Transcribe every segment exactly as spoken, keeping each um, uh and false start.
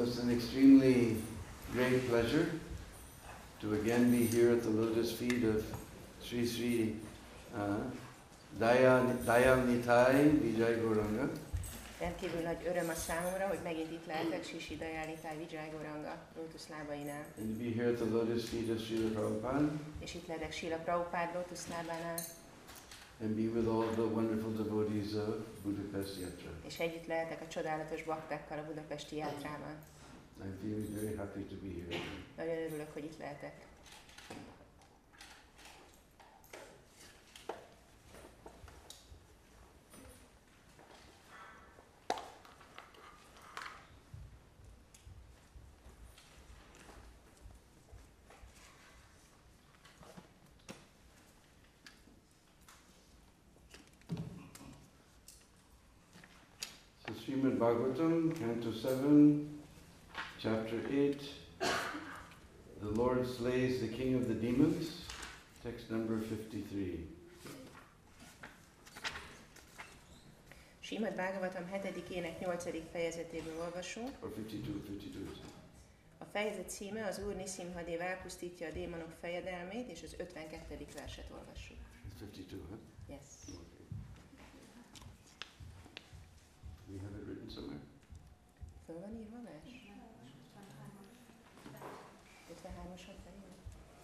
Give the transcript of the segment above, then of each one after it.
So it's an extremely great pleasure to again be here at the lotus feet of Sri Sri uh, Dayal Nitai Vijay Gauranga. Rendkívül nagy öröm a számomra, hogy megint itt lehetek Sri Sri Dayal Nitai Vijay Gauranga lótuszlábainál. And to be here at the lotus feet of Srila Prabhupada. És itt lehetek Srila Prabhupada lótuszlábánál. And be with all the wonderful devotees of Budapest Yatra. És együtt lehetek a csodálatos baktákkal a budapesti játrában. I'm feeling very happy to be here. Nagyon örülök, hogy itt lehetek. So Srimad Bhagavatam, Canto seven, Chapter eight, The Lord slays the king of the demons, text number fifty-three. Srimad Bhagavatam hetedikének nyolcadik fejezetéből olvasunk. Or fifty-two, fifty-two. A fejezet címe az Úr Nisimhadev elpusztítja a démonok fejedelmét, és az ötvenkettedik verset olvassuk. It's fifty-two, huh? Yes. Okay. We have it written somewhere? Föl van írva a vers? ötvenhármasat felül?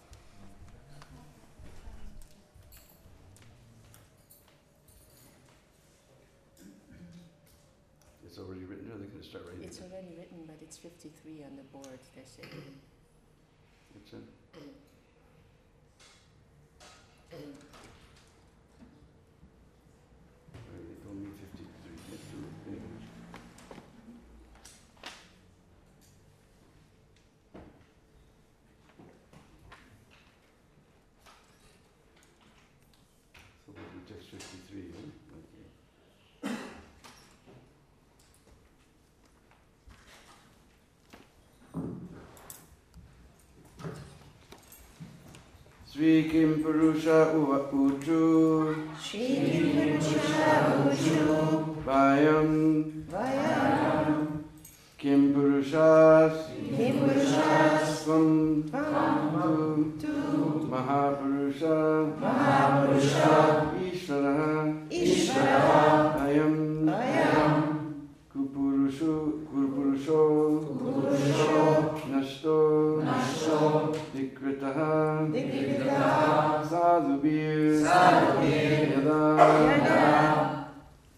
It's already written, or they're going to start writing It's it? already written, but it's fifty-three on the board, they say. What's that? Right, they told me fifty-three. Let's do it anyway. So we'll do text fifty-three, huh? Okay. Sri Kim Purusha Uva Uchu Shri Purusha Uchu Vayam Vayam Kim Purushas Kim Purushas Svam Vam Tu Mahapurusha Mahapurusha Ishvara Ishvara Vayam Vayam Kupurushu Kurpurusho Purusho Nashto Nashto Dikritaha Dikritaha Sadhubir Sadhubir Yada Yada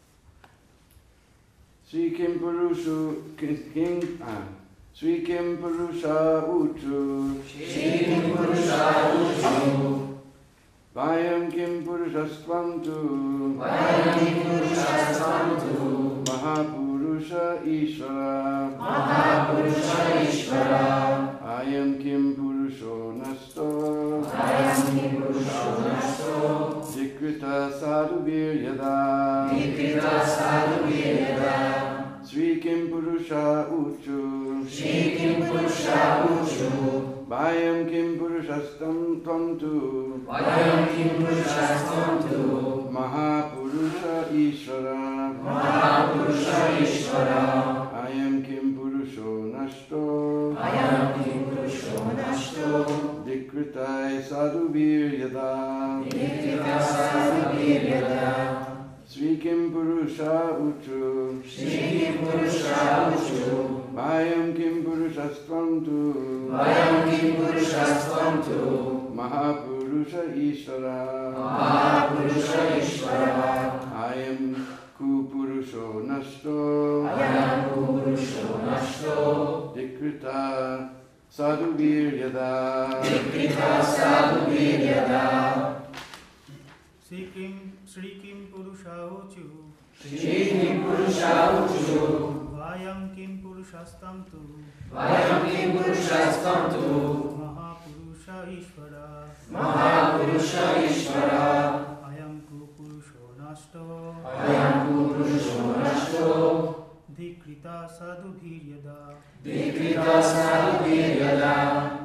Sri Kim Purushu King ah Sri Kim Purusha Uchu Shri Kim Purusha Uchu Vayam Kim Purushastvantu Vayam Kim Purushastvantu Mahapurusha Ishvara Mahapurusha Ishvara Ayam Kim Purusho Nasto Ayam Kim Purusho Nasto Dikrita Sadhubir Yada Dikrita Sadhubir Yada Sri Kim Purusha Uchu Shri Kim Purusha Uchu Vayam Kim Purushastvantu Vayam Kim Purushastvantu Mahapurusha Ishvara Mahapurusha Ishvara Ayam Kim Purusho Nashto Ayam Kim Purusho Nashto Dikritai Sadhubir Yada Dikrita Sadhubir Yada Sri Kim Purusha Uchu Shri Kim Purusha Uchu Vayam Kim Purushastvantu Vayam Kim Purushastvantu Mahapurusha Ishvara Mahapurusha Ishvara Ayam Kupurusho Nashto Ayam Purusho Nashto Dikrita Sadhubir Yada Dikrita Sadhubir Yada Sri Kim Sri Kim Purusha Uchu Shri Kim Purusha Uchu Vayam Kim Purushastamtu Vayam Kim Purushastvantu Mahapurusha Ishvara Mahapurusha Ishvara Ayam Kupurusho Nashto Ayam Purusho Nashto Dikrita Sadhubhir Yada Dikrita Sadhubir Yada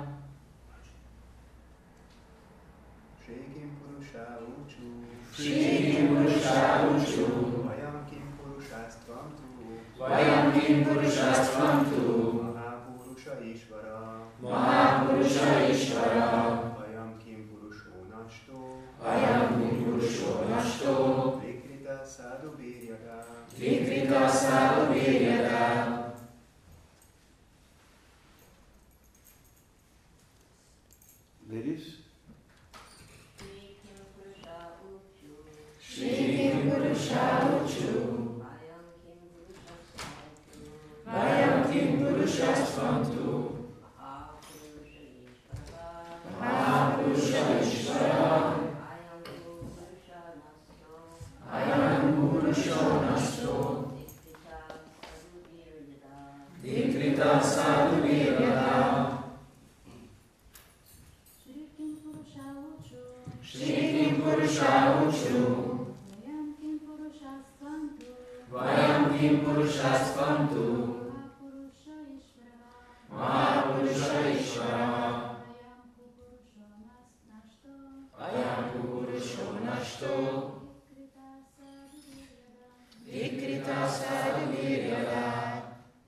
Shri Kim Purusha Uchu Shri Kim Purusha Uchu Vayam Kim Purushastvantu Vayam Kim Purushastvantu Vikrita Sadhu Viryata. Ladies? Shri Kim Purusha Uchu. Vayam Kim Purusha Svantu. Mahapurusha Ishvara. Ayam Purusha Nasto. Vikrita Sadhu Viryata. Shri Kim Purusha Uchu. Vayam Kim Purusha Svantu. Mahapurusha Ishvara. Ayam Purusha Nasto. Vikrita Sadhu Viryata.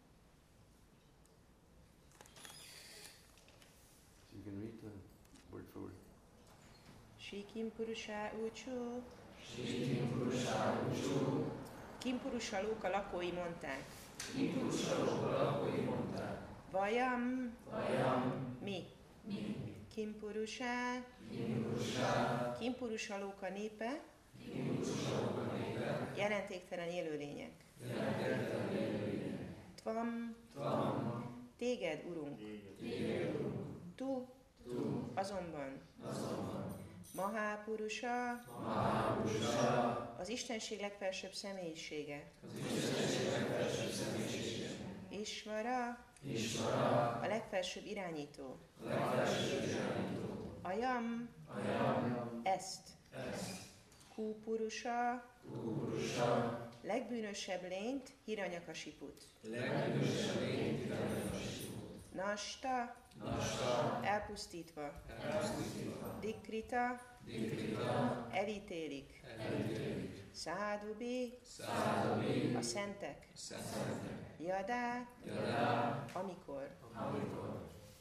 You can read the word for word. Shri Kim Purusha Uchu. Shri Kim Purusha Uchu. Kim Purusha Lóka lakói mondták. Kim Purusha Lóka lakói mondták. Vajam, Vajam, mi. mi. Kim Purusha, Kim Purusha. Kim Purusha Lóka népe, Kim Purusha Lóka népe. jelentéktelen élőlények. Jelentéktelen élőlények. Tvam, Tvam. téged, Urunk. Téged, Urunk. Tu, Tu. azonban. Azonban. Mahapurusha, Mahapurusha. az Istenség legfelsőbb személyisége. Az Istenség legfelsőbb személyisége. Ishvara, Ishvara. a legfelsőbb irányító. A legfelsőbb irányító. Ayam, Ayam. ezt. Ezt. Kupurusha, Kupurusha. legbűnösebb lényt, Hiranyakasiput. Legbűnösebb lényt, Hiranyakasiput. Nasta, Nasta. elpusztítva. Elpusztítva. Dikrita, Dikrita. elítélik. Elítélik. Szádubi, Szádubi. a szentek. Szentek. Jadá, Jadá. amikor. Amikor.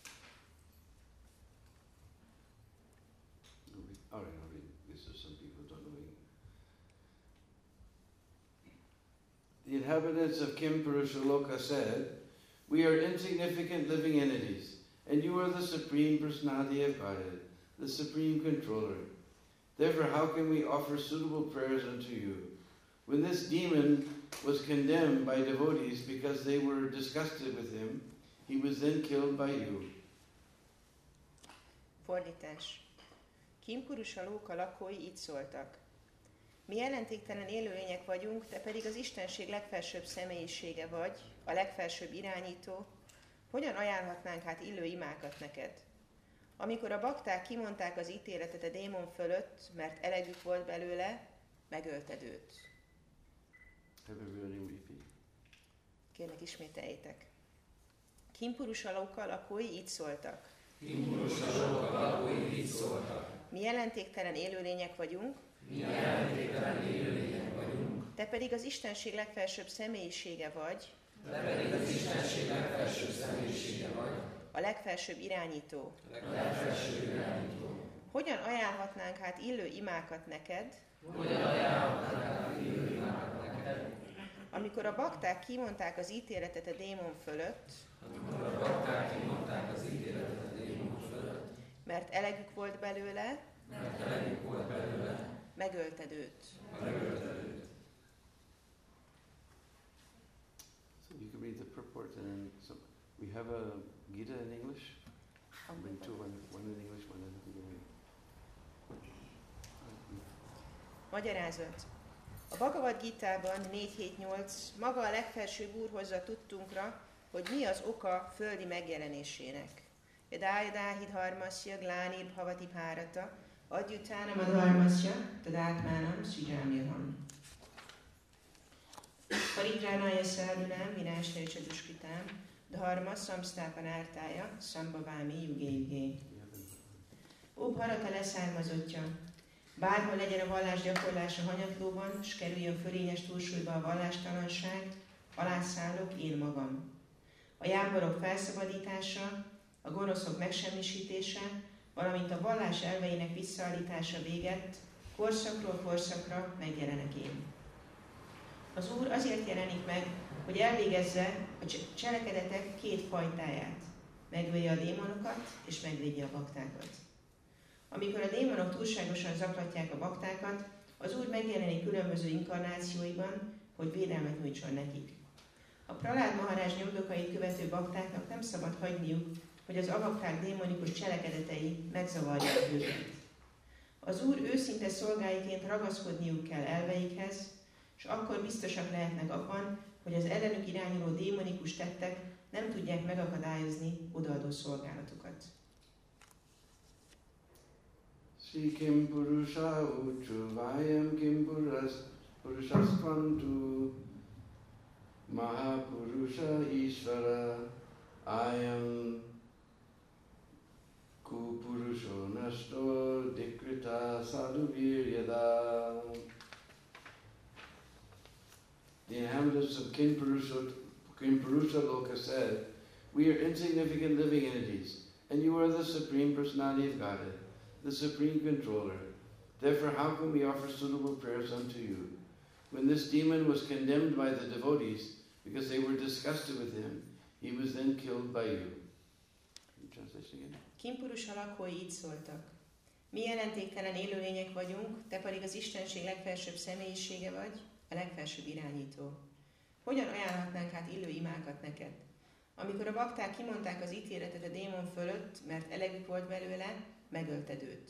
All right, I'll read this so some people don't know it. The inhabitants of Kim Purusha Loka said, "We are insignificant living entities, and you are the Supreme Personality of Godhead, the Supreme Controller. Therefore, how can we offer suitable prayers unto you? When this demon was condemned by devotees because they were disgusted with him, he was then killed by you." Fordítás. Kim Purusha Lóka lakói így szóltak. Mi jelentéktelen élőlények vagyunk, te pedig az Istenség legfelsőbb személyisége vagy, a legfelsőbb irányító. Hogyan ajánlhatnánk hát illő imákat neked? Amikor a bakták kimondták az ítéletet a démon fölött, mert elegük volt belőle, megölted őt. Have everybody repeat. Kérlek, ismételjétek. Kim Purusha Lóka lakói így szóltak. Kim Purusha Lóka lakói így szóltak. Mi jelentéktelen élőlények vagyunk, Mi jelentéktelen élőlények vagyunk. te pedig az Istenség legfelsőbb személyisége vagy, Te pedig az Istenség legfelsőbb személyisége vagy. a legfelsőbb irányító. A legfelsőbb irányító. Hogyan ajánlhatnánk hát illő imákat neked, Hogyan ajánlhatnánk hát illő imákat neked? amikor a bakták kimondták az ítéletet a démon fölött, Amikor a bakták kimondták az ítéletet a démon fölött, mert elegük volt belőle, mert elegük volt belőle, megölted őt. megölted őt. So you can read the purport and then some, we have a Gita in English. I'll bring two, one, one in English, one in Hindi. Magyarázat. A Bhagavad Gitában négy hét nyolc maga a legfelsőbb úr hozza tudtunkra, hogy mi az oka földi megjelenésének. Yadájadáhi dharmasya glánir bhavati bhárata, adjutánam a dharmasya, tadátmánam szügyámjaham. Paridránája szádunám, vinástajcsa duskritám, dharma samsztápanártája, szambhavámi jugé jugé. Ó Bharata leszármazottja, bárhol legyen a vallás gyakorlása hanyatlóban, s kerüljön fölényes túlsúlyba a vallástalanság, alászállok én magam. A jámborok felszabadítása, a gonoszok megsemmisítése, valamint a vallás elveinek visszaállítása véget, korszakról korszakra megjelenek én. Az Úr azért jelenik meg, hogy elvégezze a cselekedetek két fajtáját. Megölje a démonokat, és megvédje a baktákat. Amikor a démonok túlságosan zaklatják a baktákat, az Úr megjelenik különböző inkarnációiban, hogy védelmet nyújtson nekik. A Pralád Maharázs nyomdokait követő baktáknak nem szabad hagyniuk, hogy az avakták démonikus cselekedetei megzavarják őket. Az Úr őszinte szolgáiként ragaszkodniuk kell elveikhez, és akkor biztosak lehetnek abban, hogy az ellenük irányuló démonikus tettek nem tudják megakadályozni odaadó szolgálatukat. Sri Kim Purusha Uchu Vayam Kim Puras Purushastvantu Mahapurusha Ishvara Ayam Kupurusho Nashto Dikrita Sadhuviryada. The inhabitants of Kinpurusha, Kinpurusha Loka said, "We are insignificant living entities, and you are the Supreme Personality of Godhead, the Supreme Controller. Therefore, how can we offer suitable prayers unto you?" When this demon was condemned by the devotees because they were disgusted with him, he was then killed by you. Translation again. Kinpurusha lakói így szóltak. Mi jelentéktelen élőlények vagyunk, te pedig az Istenség legfelsőbb személyisége vagy, a legfelsőbb irányító. Hogyan ajánlhatnánk át illő imákat neked? Amikor a bakták kimondták az ítéletet a démon fölött, mert elegük volt belőle, megölted őt.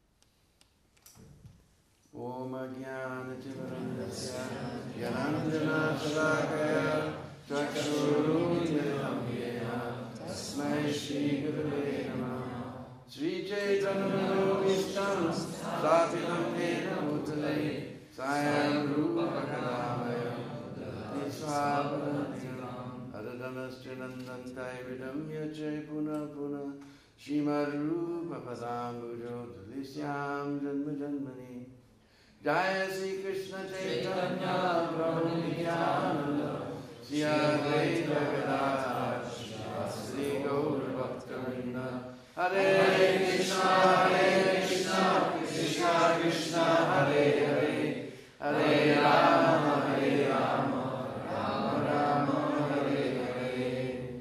Om Ajnana-timirandasya Gyananjana Salakaya Chakshurunmilitam Yena Tasmai Shri Gurave Namah Sri Chaitanya-Manobishtam Sthapitam Yena Bhutale Sayam Rupa Kadamaya Nisvapadantiram Adadamasyanandantai Vidamya Jai Puna Puna Srimad Rupa Padambujo Tulisyam Janma Janmani Jaya Sri Krishna Chaitanya Prabhu Nityananda Sri Advaita Gadadhara Sri Gaur Bhaktavinda Hare Krishna Hare Krishna Krishna Krishna Hare Hare Hare Rama Hare Rama Rama Rama Hare Hare.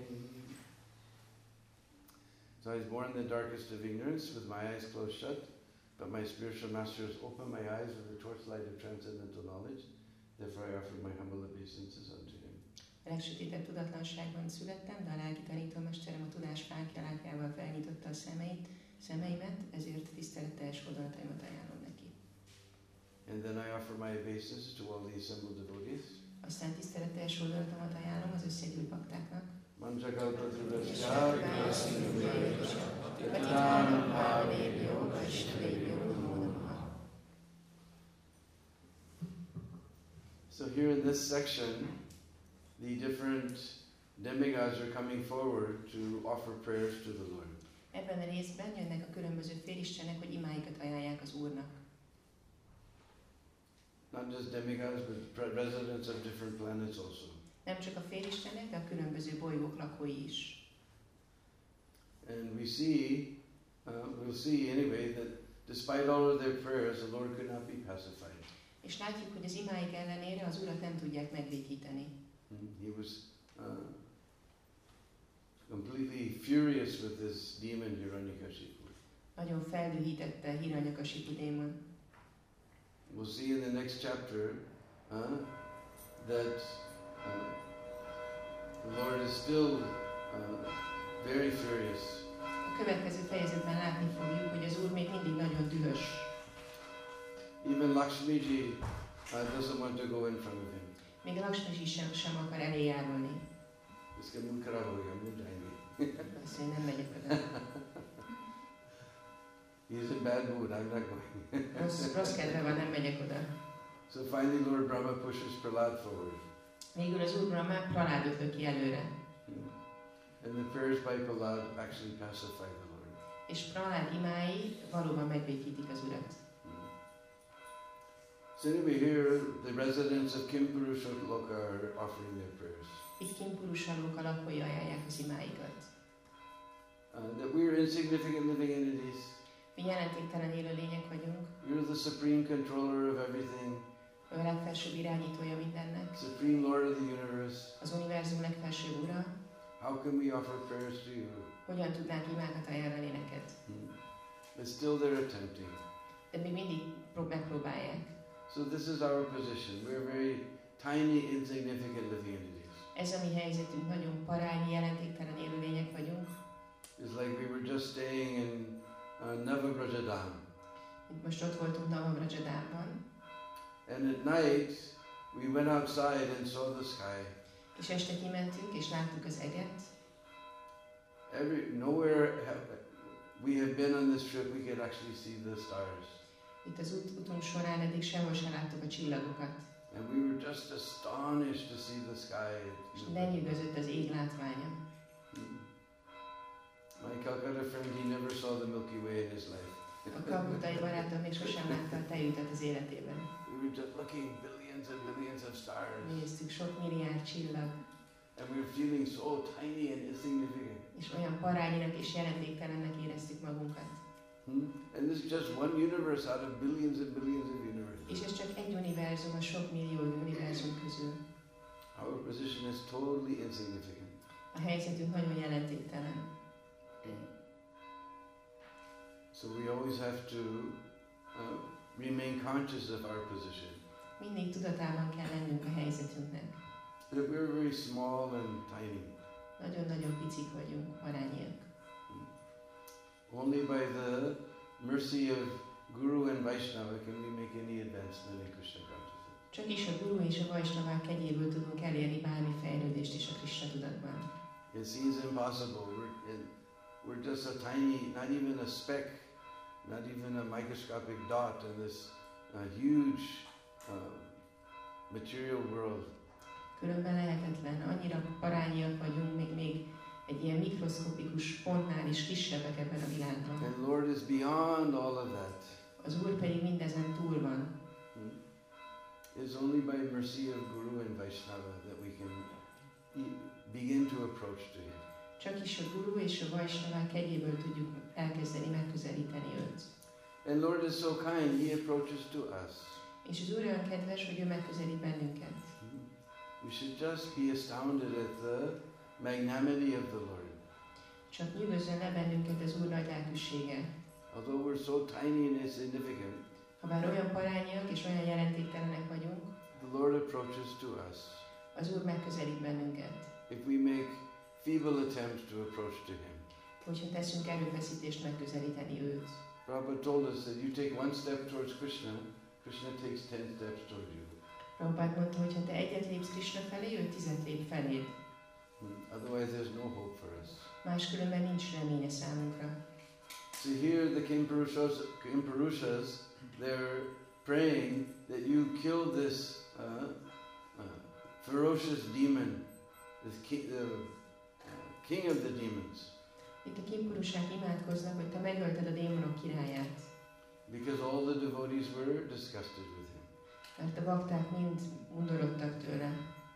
So I was born in the darkest of ignorance with my eyes closed shut, but my spiritual master has opened my eyes with the torchlight of transcendental knowledge. Therefore I offer my humble obeisances unto him. A legsötétebb tudatlanságban születtem, de a lelki tanítómesterem a tudás fánkjálákjával felnyitotta a szemeit, szemeimet, ezért tiszteletteljes odalataimat ajánlom neki. And then I offer my obeisances to all the assembled devotees. Aztán tiszteletteljes oldalatomat ajánlom az összegyűlt baktáknak. Manjakalpatrudasya Vikrasindhuvedasya Patitanam Pavanebhyo Vaishnavebhyo Namo Namaha. So here in this section, the different demigods are coming forward to offer prayers to the Lord. Ebben a részben jönnek a különböző félistenek, hogy imáikat ajánlják az Úrnak. Not just demigods, but residents of different planets also. Nem csak a félistenek, de a különböző bolygók lakói is. And we see, uh, we'll see anyway, that despite all of their prayers, the Lord could not be pacified. És látjuk, hogy az imáik ellenére az Urat nem tudják megbékíteni. He was uh, completely furious with this demon Hiranyakashipu. Nagyon feldühítette Hiranyakashipu démon. We'll see in the next chapter uh, that uh, the Lord is still uh, very furious. A következő fejezetben látni fogjuk, hogy az Úr még mindig nagyon dühös. Even Lakshmiji uh, doesn't want to go in front of him. Még Lakshmiji sem, sem akar elé járulni. Iske mun khara ho gaya, mun jayenge. Azt mondja, nem megyek oda. He's in bad mood, I'm not going. Rossz, rossz kedve van, nem megyek oda. So finally Lord Brahma pushes Prahlad forward. Végül az Úr Brahma Prahládot löki előre. And the prayers by Prahlad actually pacify the Lord. És Prahlád imái valóban megbékítik az Urat. So anyway, here the residents of Kimpurusha Loka are offering their prayers. Itt Kimpurusha Loka lakói ajánlják az imáikat. Uh, that we are insignificant living entities. Mi jelentéktelen élőlények vagyunk. You're the supreme controller of everything. Ő a legfelsőbb irányítója mindennek, Supreme Lord of the universe. az univerzum legfelsőbb ura. How can we offer prayers to you? Hogyan tudnánk imákat ajánlani neked? Hmm. But still they're attempting. De még mindig prób- megpróbálják. So this is our position. We're very tiny, insignificant living entities. Ez a mi helyzetünk, nagyon parányi, jelentéktelen élőlények vagyunk. It's like we were just staying in uh, Navabrajadam. Itt most ott voltunk Navabrajadában, And at night, we went outside and saw the sky. és este kimentünk, és láttuk az eget. Every, nowhere have, we have been on this trip, we could actually see the stars. Itt az út, utunk során eddig sehol sem láttuk a csillagokat. And we were just astonished to see the sky. És lenyűgözött az ég látványa. Hmm. My Calcutta friend, he never saw the Milky Way in his life. A kalkutai barátom még sosem látta a tejütet az életében. We were just looking billions and billions of stars. Néztük sok milliárd csillag, And we were feeling so tiny and insignificant. és olyan parányinak és jelentéktelennek éreztük magunkat. Hmm? And this is just one universe out of billions and billions of universes. És ez csak egy univerzum a sok millió univerzum közül. Our position is totally insignificant. A helyzetünk nagyon jelentéktelen. So we always have to uh, remain conscious of our position. Mindig tudatában kell lennünk a helyzetünknek. That we're very small and tiny. Nagyon-nagyon picik vagyunk, parányiak. Only by the mercy of Guru and Vaishnava can we make any advancement in Krishna consciousness. Csak is a Guru és a Vaisnavák kegyéből tudunk elérni bármi fejlődést is a Krishna tudatban. It seems impossible. We're, it, we're just a tiny, not even a speck, not even a microscopic dot in this uh, huge uh, material world. Különben lehetetlen, annyira parányiak vagyunk, még, még egy ilyen mikroszkopikus pontnál is kisebbek ebben a világban. And Lord is beyond all of that. Az Úr pedig mindezen túl van. Hmm? It's only by mercy of Guru and Vaishnava that we can e- begin to approach to Him. Csak is a Guru és a Vaisnavák kegyéből tudjuk elkezdeni megközelíteni őt. And Lord is so kind, He approaches to us. És az Úr olyan kedves, hogy ő megközelít bennünket. Hmm? We should just be astounded at the magnanimity of the Lord. Csak nyugodjon le bennünket az Úr nagy lelkűsége. Although we're so tiny and insignificant, Habár olyan parányiak és olyan jelentéktelenek vagyunk, the Lord approaches to us. az Úr megközelít bennünket. If we make feeble attempts to approach to Him. Hogyha teszünk erőfeszítést megközelíteni őt. Prabhupada told us that you take one step towards Krishna, Krishna takes ten steps toward you. Prabhupád mondta, hogy ha te egyet lépsz Krishna felé, ő tizet lép feléd. Hmm. Otherwise there's no hope for us. Máskülönben nincs reménye számunkra. So here the Kimpurushas, Kimpurushas, they're praying that you kill this uh, uh, ferocious demon, this ki- the uh, king of the demons. Itt a kimpurusák imádkoznak, hogy te megölted a démonok királyát. Because all the devotees were disgusted with him. Mert a bakták mind undorodtak tőle.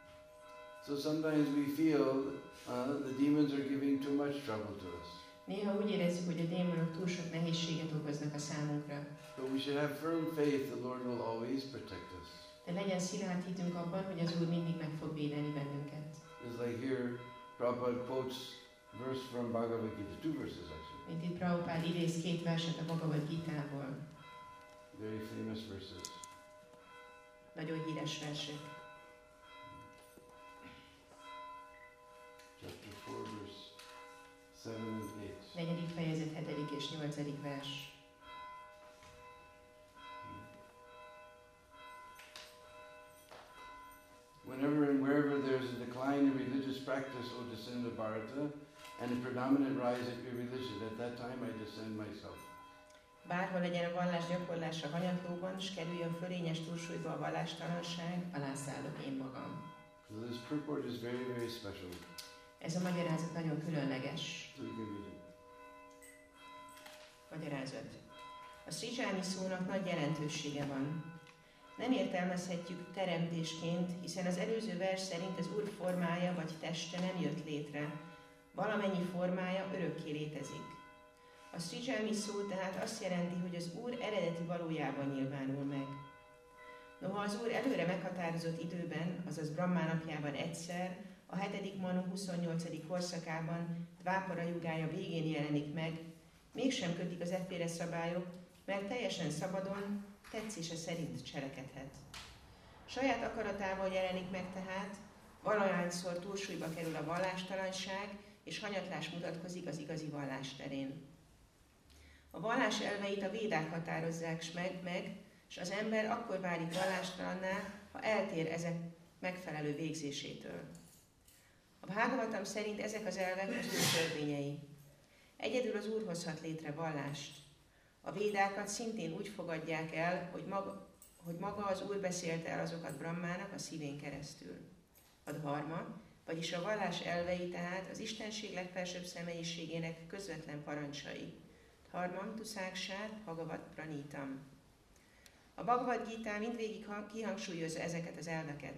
So sometimes we feel uh, the demons are giving too much trouble to us. Néha úgy érezzük, hogy a démonok túl sok nehézséget okoznak a számunkra. But we should have firm faith the Lord will always protect us. De legyen szilárd hitünk abban, hogy az Úr mindig meg fog védeni bennünket. It's like here, Prabhupada quotes verse from Bhagavad Gita, two verses actually, Mint itt Prabhupád idéz két verset a Bhagavad Gita-ból. very famous verses. Nagyon híres versek. Chapter four, verse seven and eight. Negyedik fejezet, hetedik és nyolcadik vers. Whenever and wherever there is a decline in religious practice, O descend of Bharata, and a predominant rise of irreligion, at that time I descend myself. Bárhol legyen a vallás gyakorlása hanyatlóban, s kerüljön fölényes túlsúlyba a vallástalanság, alászállok én magam. So this purport is very, very special. Ez a magyarázat nagyon különleges. So you can read it. Magyarázat. A szrizsámi szónak nagy jelentősége van. Nem értelmezhetjük teremtésként, hiszen az előző vers szerint az Úr formája vagy teste nem jött létre. Valamennyi formája örökké létezik. A szrizsámi szó tehát azt jelenti, hogy az Úr eredeti valójában nyilvánul meg. Noha az Úr előre meghatározott időben, azaz Brahma napjában egyszer, a hetedik Manu huszonnyolcadik korszakában, Dvápara jugája végén jelenik meg, mégsem kötik az efféle szabályok, mert teljesen szabadon, tetszése szerint cselekedhet. Saját akaratával jelenik meg tehát, valahányszor túlsúlyba kerül a vallástalanság, és hanyatlás mutatkozik az igazi vallás terén. A vallás elveit a védák határozzák meg, meg, és az ember akkor válik vallástalanná, ha eltér ezek megfelelő végzésétől. A Bhagavatam szerint ezek az elvek az Úr törvényei. Egyedül az Úr hozhat létre vallást. A védákat szintén úgy fogadják el, hogy maga, hogy maga az Úr beszélte el azokat Brahmának a szívén keresztül. A dharma, vagyis a vallás elvei tehát az Istenség legfelsőbb személyiségének közvetlen parancsai. Dharmam tuszáksát, Bhagavat pranítam. A Bhagavad Gita mindvégig kihangsúlyozza ezeket az elveket.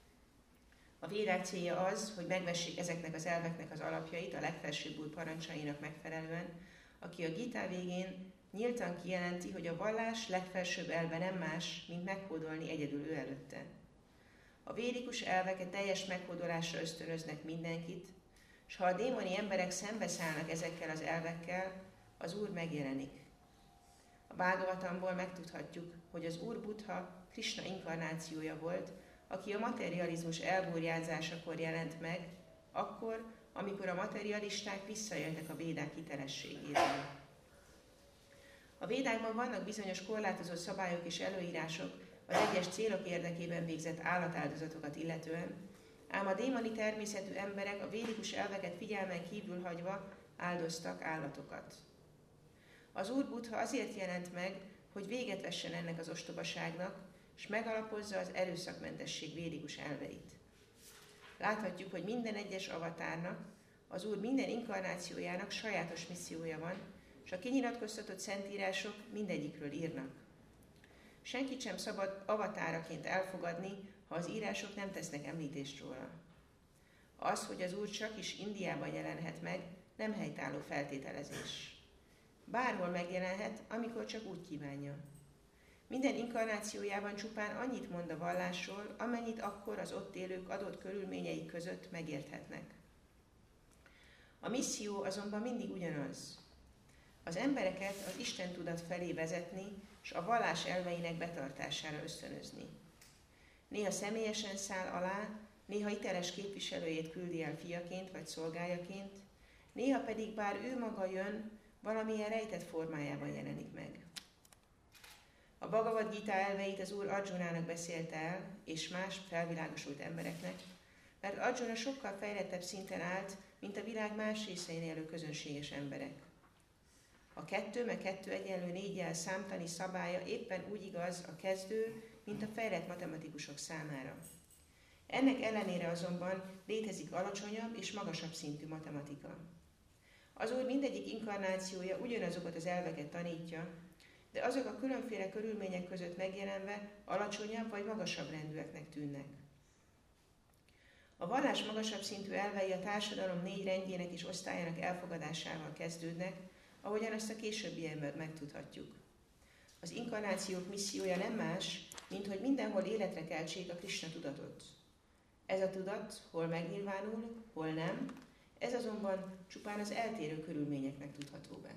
A védák célja az, hogy megvessék ezeknek az elveknek az alapjait a legfelsőbb Úr parancsainak megfelelően, aki a Gita végén nyíltan kijelenti, hogy a vallás legfelsőbb elve nem más, mint meghódolni egyedül ő előtte. A védikus elveket teljes meghódolásra ösztönöznek mindenkit, és ha a démoni emberek szembeszállnak ezekkel az elvekkel, az Úr megjelenik. A Bhagavatamból megtudhatjuk, hogy az Úr Buddha Krishna inkarnációja volt, aki a materializmus elburjázásakor jelent meg, akkor, amikor a materialisták visszaéltek a védák hitelességével. A védákban vannak bizonyos korlátozó szabályok és előírások az egyes célok érdekében végzett állatáldozatokat illetően, ám a démoni természetű emberek a védikus elveket figyelmen kívül hagyva áldoztak állatokat. Az Úr Buddha azért jelent meg, hogy véget vessen ennek az ostobaságnak, és megalapozza az erőszakmentesség védikus elveit. Láthatjuk, hogy minden egyes avatárnak, az Úr minden inkarnációjának sajátos missziója van, és a kinyilatkoztatott szentírások mindegyikről írnak. Senkit sem szabad avatáraként elfogadni, ha az írások nem tesznek említést róla. Az, hogy az Úr csak is Indiában jelenhet meg, nem helytálló feltételezés. Bárhol megjelenhet, amikor csak úgy kívánja. Minden inkarnációjában csupán annyit mond a vallásról, amennyit akkor az ott élők adott körülményei között megérthetnek. A misszió azonban mindig ugyanaz. Az embereket az Isten tudat felé vezetni, és a vallás elveinek betartására ösztönözni. Néha személyesen száll alá, néha hiteles képviselőjét küldi el fiaként vagy szolgájaként, néha pedig bár ő maga jön, valamilyen rejtett formájában jelenik meg. A Bhagavad Gita elveit az Úr Arjunának beszélte el, és más felvilágosult embereknek, mert Arjuna sokkal fejlettebb szinten állt, mint a világ más részein élő közönséges emberek. A kettő meg kettő egyenlő néggyel számtani szabálya éppen úgy igaz a kezdő, mint a fejlett matematikusok számára. Ennek ellenére azonban létezik alacsonyabb és magasabb szintű matematika. Az Úr mindegyik inkarnációja ugyanazokat az elveket tanítja, de azok a különféle körülmények között megjelenve alacsonyabb vagy magasabb rendűeknek tűnnek. A vallás magasabb szintű elvei a társadalom négy rendjének és osztályának elfogadásával kezdődnek, ahogyan ezt a későbbiekben megtudhatjuk. Az inkarnációk missziója nem más, mint hogy mindenhol életre keltsék a Krishna tudatot. Ez a tudat hol megnyilvánul, hol nem, ez azonban csupán az eltérő körülményeknek tudható be.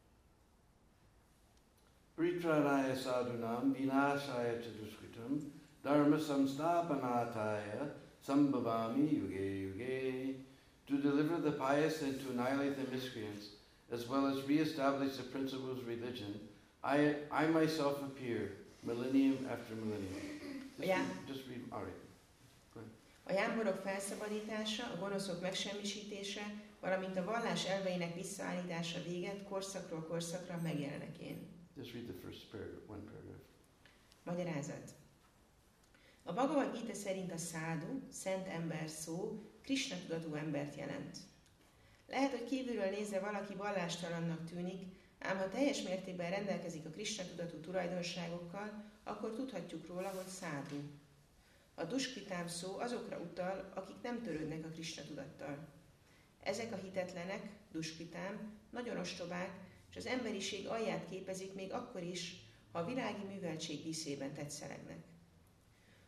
Pritranaya sadhunam vinashaya chaduskritam dharma samsthapanataya sambhavami yuge yuge to deliver the pious and to annihilate the miscreants, as well as re-establish the principles of religion, I, I myself appear millennium after millennium. Just, yeah. read, just read, all right. A jámborok felszabadítása, a gonoszok megsemmisítése, valamint a vallás elveinek visszaállítása véget korszakról korszakra megjelenek én. Just read the first paragraph, one paragraph. Magyarázat. A Bhagavad Gita szerint a szádu, szent ember szó, Krishna tudatú embert jelent. Lehet, hogy kívülről nézve valaki vallástalannak tűnik, ám ha teljes mértékben rendelkezik a Krishna tudatú tulajdonságokkal, akkor tudhatjuk róla, hogy szádu. A duskritám szó azokra utal, akik nem törődnek a Krishna tudattal. Ezek a hitetlenek, duskritám, nagyon ostobák, és az emberiség alját képezik még akkor is, ha a világi műveltség díszében tetszelegnek.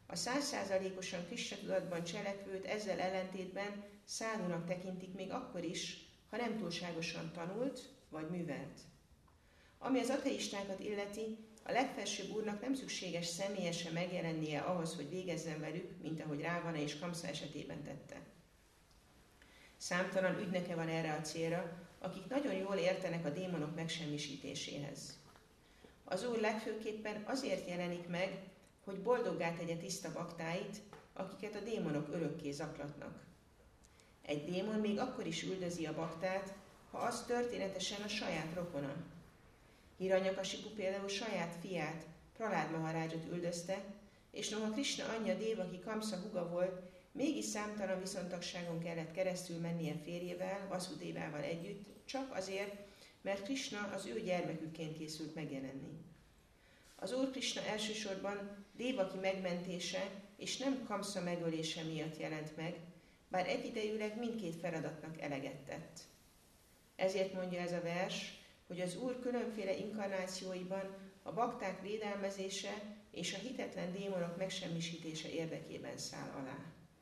A száz százalékosan Krishna tudatban cselekvőt ezzel ellentétben szádúnak tekintik még akkor is, ha nem túlságosan tanult vagy művelt. Ami az ateistákat illeti, a legfelsőbb úrnak nem szükséges személyesen megjelennie ahhoz, hogy végezzen velük, mint ahogy Rávana és Kamsa esetében tette. Számtalan ügynöke van erre a célra, akik nagyon jól értenek a démonok megsemmisítéséhez. Az úr legfőképpen azért jelenik meg, hogy boldoggá tegye tiszta baktáit, akiket a démonok örökké zaklatnak. Egy démon még akkor is üldözi a baktát, ha az történetesen a saját rokona. Hiranyakasipu például saját fiát, Pralád Maharádzsot üldözte, és noha Krishna anyja Dévaki Kamsa húga volt, mégis számtalan viszontagságon kellett keresztül mennie férjével, Vasudévával együtt, csak azért, mert Krishna az ő gyermekükként készült megjelenni. Az Úr Krishna elsősorban Dévaki megmentése és nem Kamsa megölése miatt jelent meg, bár egyidejűleg mindkét feladatnak eleget tett. Ezért mondja ez a vers, hogy az Úr különféle inkarnációiban a bakták védelmezése és a hitetlen démonok megsemmisítése érdekében száll alá.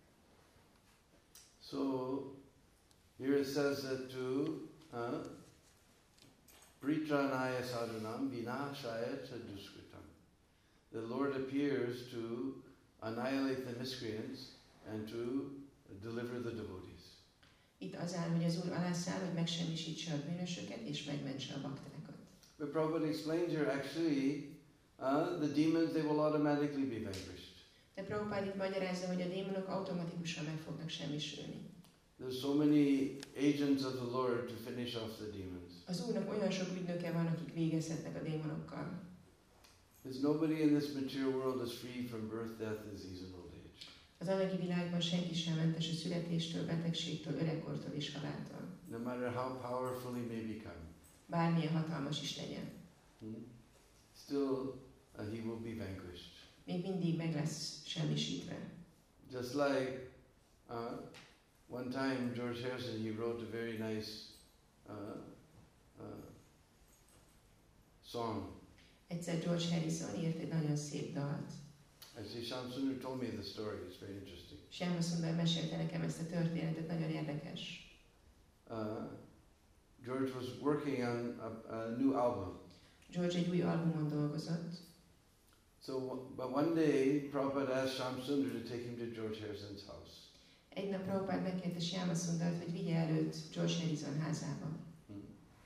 So, here it says that to uh, Pritranaya sadhanam vinashaya chaduskritam. The Lord appears to annihilate the miscreants and to deliver the devotees. Itt az áll, hogy az Úr alászáll, hogy megsemmisítse a bűnösöket és megmentse a baktákat. But Prabhupada explains here actually uh, the demons, they will automatically be vanquished. De Prabhupád itt magyarázza, hogy a démonok automatikusan meg fognak semmisülni. There's so many agents of the Lord to finish off the demons. Az Úrnak olyan sok ügynöke van, akik végezhetnek a démonokkal. There's nobody in this material world is free from birth, death, disease, and old age. Az anyagi világban senki sem mentes a születéstől, betegségtől, öregkortól és haláltól. No matter how powerful he may become. Bármilyen hatalmas is legyen. Hmm? Still, uh, he will be vanquished. Még mindig meg lesz semmisítve. Just like uh, one time George Harrison, he wrote a very nice uh, uh, song. Egyszer George Harrison írt egy nagyon szép dalt. Actually, Shyam Sundar told me the story. It's very interesting. Shyam Sundar mesélte nekem ezt a történetet, nagyon érdekes. Uh, George was working on a, a new album. George egy új albumon dolgozott. So, but one day, Prabhupada asked Shyam Sundar to take him to George Harrison's house. Egy nap Prabhupád megkérte Shyam Sundart, hogy vigye előtt George Harrison házába. Hmm.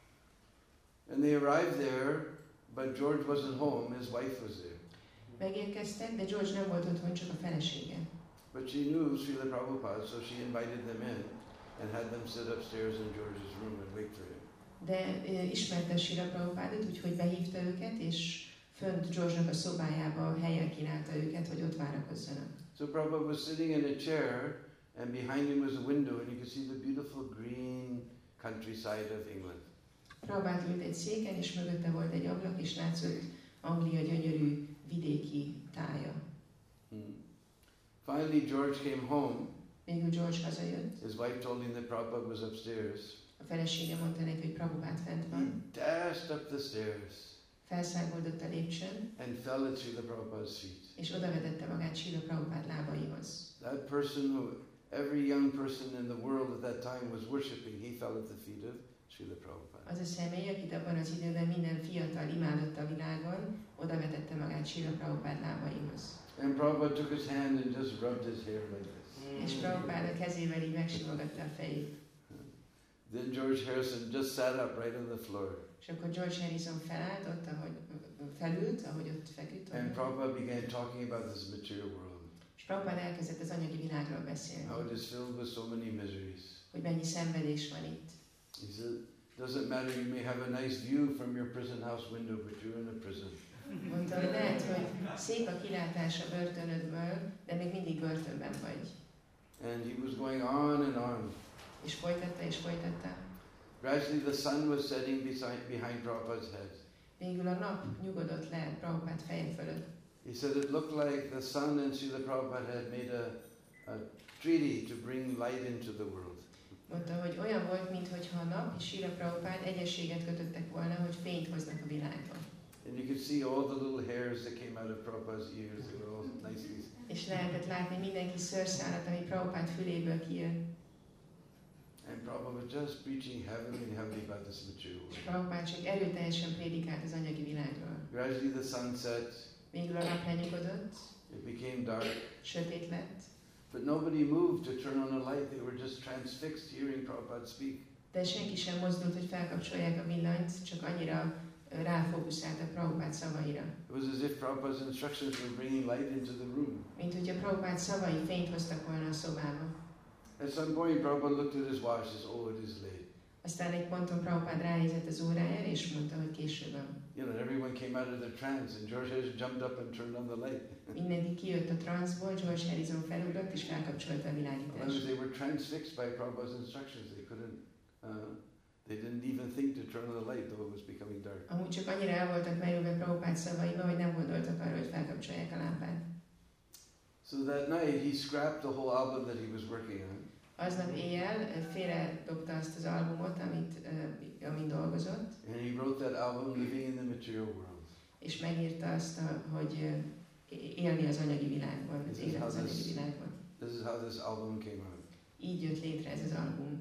And they arrived there, but George wasn't home. His wife was there. Megérkeztek, de George nem volt otthon, csak a felesége. But she knew Srila Prabhupada, so she invited them in and had them sit upstairs in George's room and wait for him. De uh, ismerte Srila Prabhupádot, úgyhogy behívta őket, és fönt George-nak a szobájába helyen kínálta őket, hogy ott várakozzanak. So Prabhupada was sitting in a chair, and behind him was a window, and you could see the beautiful green countryside of England. Prabhupád ült egy széken, és mögötte volt egy ablak, és látszott Anglia gyönyörű vidéki tája. Hmm. Finally, George came home. Végül George hazajött. His wife told him that Prabhupada was upstairs. A felesége mondta neki, hogy Prabhupád fent He van. dashed up the stairs Felszáguldott a lépcsőn, and fell at Srila Prabhupada's feet. és odavetette magát Srila Prabhupád lábaihoz. That person who, every young person in the world at that time was worshipping, he fell at the feet of Srila Prabhupada. Az a személy, akit abban az időben minden fiatal imádott a világon, odavetette magát Srila Prabhupád lábaihoz. And Prabhupada took his hand and just rubbed his hair like this. És Prabhupád a kezével így megsimogatta a fejét. Then George Harrison just sat up right on the floor. És akkor George Harrison felállt ott, ahogy felült, ahogy ott feküdt. And Prabhupada began talking about this material world. És Prabhupád elkezdett az anyagi világról beszélni. How it is filled with so many miseries. Hogy mennyi szenvedés van itt. He said, doesn't matter, you may have a nice view from your prison house window, but you're in a prison. Mondta, hogy lehet, hogy szép a kilátás a börtönödből, de még mindig börtönben vagy. And he was going on and on. És folytatta, és folytatta. Gradually the sun was setting beside, behind Prabhupada's head. Végül a nap nyugodott le Prabhupád feje fölött. He said it looked like the sun and Srila Prabhupada had made a, a treaty to bring light into the world. Mondta, hogy olyan volt, mintha a nap és Srila Prabhupád egyességet kötöttek volna, hogy fényt hoznak a világba. And you could see all the little hairs that came out of Prabhupada's ears. They were all nicely. És lehetett látni mindenki szőrszálat, ami Prabhupád füléből kijön. And Prabhupada was just preaching heavily and heavily about this material És world. Prabhupád csak erőteljesen prédikált az anyagi világról. Gradually the sun set, Végül a nap lenyugodott, it became dark, sötét lett, but nobody moved to turn on the light. They were just transfixed hearing Prabhupada speak. de senki sem mozdult, hogy felkapcsolják a villanyt, csak annyira ö, ráfókuszáltak Prabhupád szavaira. It was as if Prabhupada's instructions were bringing light into the room. Mint hogyha Prabhupád szavai fényt hoztak volna a szobába. At some point, Prabhupada looked at his watch and said, oh, it is late. Aztán egy ponton Prabhupád ránézett az órájára, és mondta, hogy késő van. You know, everyone came out of their trance, and George Harrison jumped up and turned on the light. Mindenki kijött a transzból, George Harrison felugrott, és felkapcsolta a Because világítást. they were transfixed by Prabhupada's instructions. They couldn't, uh, they didn't even think to turn on the light, though it was becoming dark. Amúgy csak annyira el voltak merülve Prabhupád szavaiba, hogy nem gondoltak arra, hogy felkapcsolják a lámpát. So that night, he scrapped the whole album that he was working on. Aznap éjjel félre dobta azt az albumot, amit, uh, amin dolgozott, And he wrote that album, Living in the Material World. és megírta azt, a, hogy uh, élni az anyagi világban, az élet az anyagi világban. This is how this album came out. Így jött létre ez az album.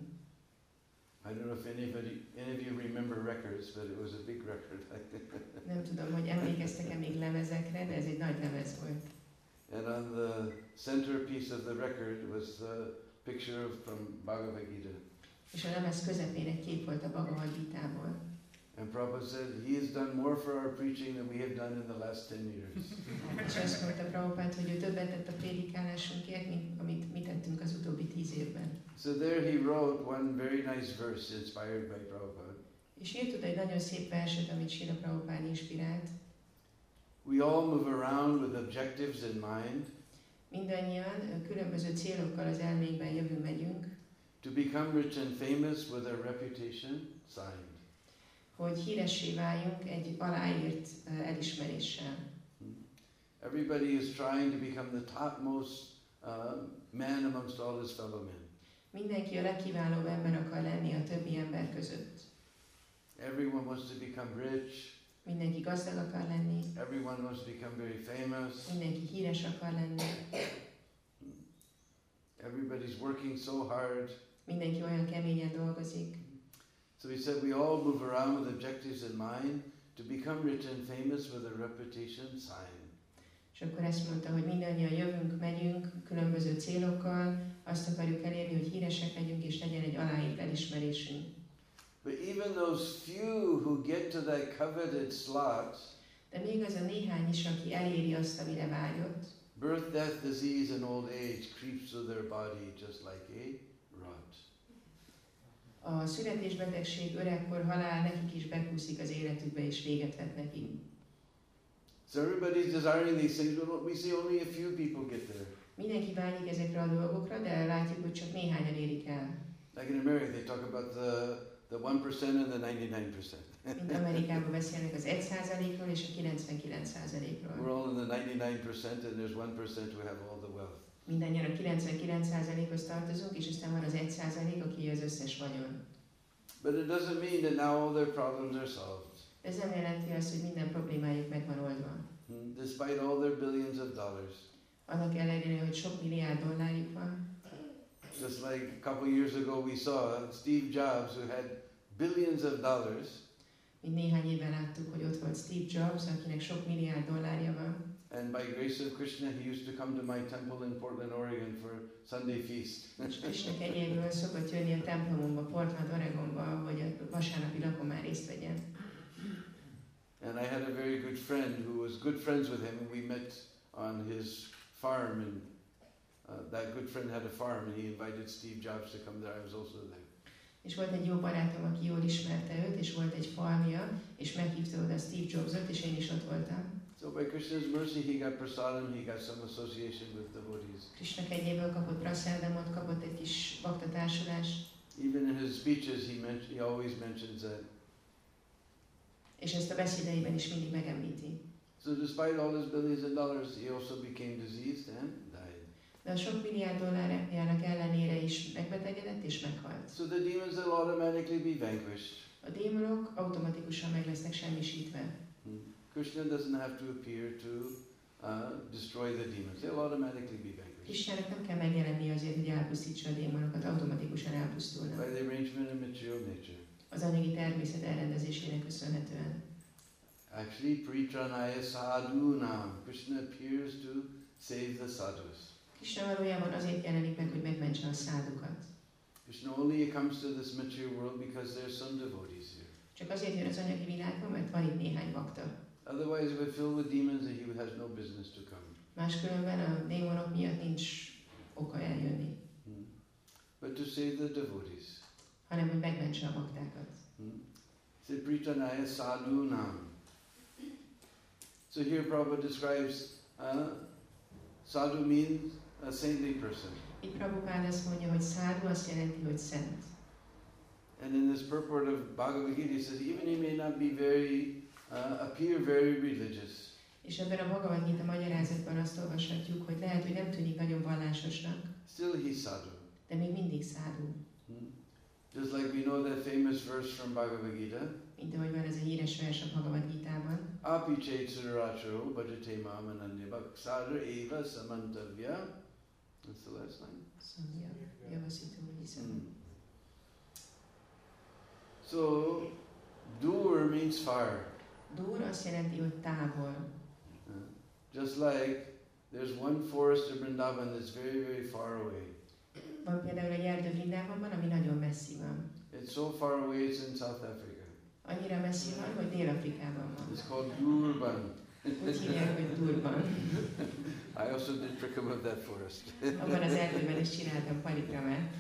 I don't know if anybody, any of you remember records, but it was a big record. Nem tudom, hogy emlékeztek-e még lemezekre, de ez egy nagy lemez volt. And on the centerpiece of the record was the picture of, from Bhagavad Gita. És a lemez közepén egy kép volt a Bhagavad Gítából. And Prabhupada said, he has done more for our preaching than we have done in the last ten years. És azt mondta Prabhupád, hogy ő többet tett a prédikálásunkért, mint amit mi tettünk az utóbbi tíz évben. So there he wrote one very nice verse inspired by Prabhupada. És írt oda egy nagyon szép verset, amit Srila Prabhupád inspirált. We all move around with objectives in mind Mindannyian ö, különböző célokkal az elménkben jövünk, megyünk, to become rich and famous with a reputation signed. hogy híressé váljunk egy aláírt ö, elismeréssel. Everybody is trying to become the topmost uh, man amongst all his fellow men. Mindenki a legkiválóbb ember akar lenni a többi ember között. Everyone wants to become rich. Mindenki gazdag akar lenni, Everyone wants to become very famous. mindenki híres akar lenni, Everybody's working so hard. mindenki olyan keményen dolgozik. So he said we all move around with objectives in mind to become rich and famous with a reputation signed. És akkor ezt mondta, hogy mindannyian jövünk, megyünk különböző célokkal, azt akarjuk elérni, hogy híresek legyünk, és legyen egy aláírt elismerésünk. But even those few who get to that coveted slot, De még az a néhány is, aki eléri azt, amire vágyott, birth, death, disease, and old age creeps through their body just like a rot. a születés, betegség, öregkor, halál nekik is bekúszik az életükbe, és véget vet nekik. So everybody's desiring these things, but we see only a few people get there. Mindenki vágyik ezekre a dolgokra, de látjuk, hogy csak néhányan érik el. Like in America, they talk about the the one percent and the ninety-nine percent. Mint Amerikában beszélnek az egy százalékról és a kilencvenkilenc We're százalékról. all in the ninety-nine percent, and there's one percent who have all the wealth. Mindannyian a kilencvenkilenc százalékhoz tartozunk, és aztán van az egy százalék, aki az összes vagyon. But it doesn't mean that now all their problems are solved. Ez nem jelenti azt, hogy minden problémájuk meg van oldva. Hmm? Despite all their billions of dollars. Annak ellenére, hogy sok milliárd dollárjuk van. Just like a couple years ago we saw Steve Jobs, who had billions of dollars, Mint néhány éve láttuk, hogy ott volt Steve Jobs, akinek sok milliárd dollárja van. and by grace of Krishna, he used to come to my temple in Portland, Oregon for Sunday feast. És Krishna kegyéből szokott jönni a templomomba, Portland, Oregonba, hogy a vasárnapi lakomán részt vegyen. And I had a very good friend who was good friends with him, and we met on his farm, and uh, that good friend had a farm, and he invited Steve Jobs to come there. I was also there. És volt egy jó barátom, aki jól ismerte őt, és volt egy farmja, és meghívta oda Steve Jobsot, és én is ott voltam. So by Krishna's mercy, he got prasadam, he got some association with devotees. Krishna kegyéből kapott prasadamot, kapott egy kis bakta társulást, Even in his speeches, he, mentioned, he always mentions that. és ezt a beszédeiben is mindig megemlíti. So despite all his billions of dollars, he also became diseased and died. De a sok milliárd dollárjának ellenére is megbetegedett és meghalt. So the demons will automatically be vanquished. A démonok automatikusan meg lesznek semmisítve. Hmm. Krishna doesn't have to appear to uh, destroy the demons. They'll automatically be vanquished. Istennek nem kell megjelenni azért, hogy elpusztítsa a démonokat, automatikusan elpusztulnak. By the arrangement of material nature. Az anyagi természet elrendezésének köszönhetően. Actually, Pritranaya Sadhunam. Krishna appears to save the sadhus. Krishna valójában azért jelenik meg, hogy megmentse a szádukat. Krishna only comes to this material world because there's some devotees here. Csak azért jön az anyagi világba, mert van itt néhány bakta. Otherwise, we're filled with demons and he has no business to come. Máskülönben a démonok miatt nincs oka eljönni, Hmm. But to save the devotees. hanem hogy megmentse a baktákat. Hmm. So Pritranaya Sadhunam. So here Prabhupada describes uh, sadhu means a saintly person. Itt Prabhupád azt mondja, hogy szádu azt jelenti, hogy szent. And in this purport of Bhagavad Gita, he says even he may not be very, uh, appear very religious. És ebben a Bhagavad Gita magyarázatban azt olvashatjuk, hogy lehet, hogy nem tűnik nagyon vallásosnak, Still he's sadhu. de még mindig szádu. Hmm. Just like we know that famous verse from Bhagavad Gita, Mint ahogy van ez a híres vers a Bhagavad Gitában. Api chet suracharo bhajate mam ananya bhaksara eva samantavya. That's the last line. Szamja, javasító, hiszem. Mm. So, dur means far. Dur azt jelenti, hogy távol. Uh, just like there's one forest of Vrindavan that's very, very far away. Van például egy erdő Vrindávonban, ami nagyon messzi van. It's so far away, it's in South Africa. Annyira messzi van, hogy Dél-Afrikában van. It's called Durban. Úgy hívják, hogy Durban. I also did Prikam of that forest. Abban az erdőben is csináltam parikramát.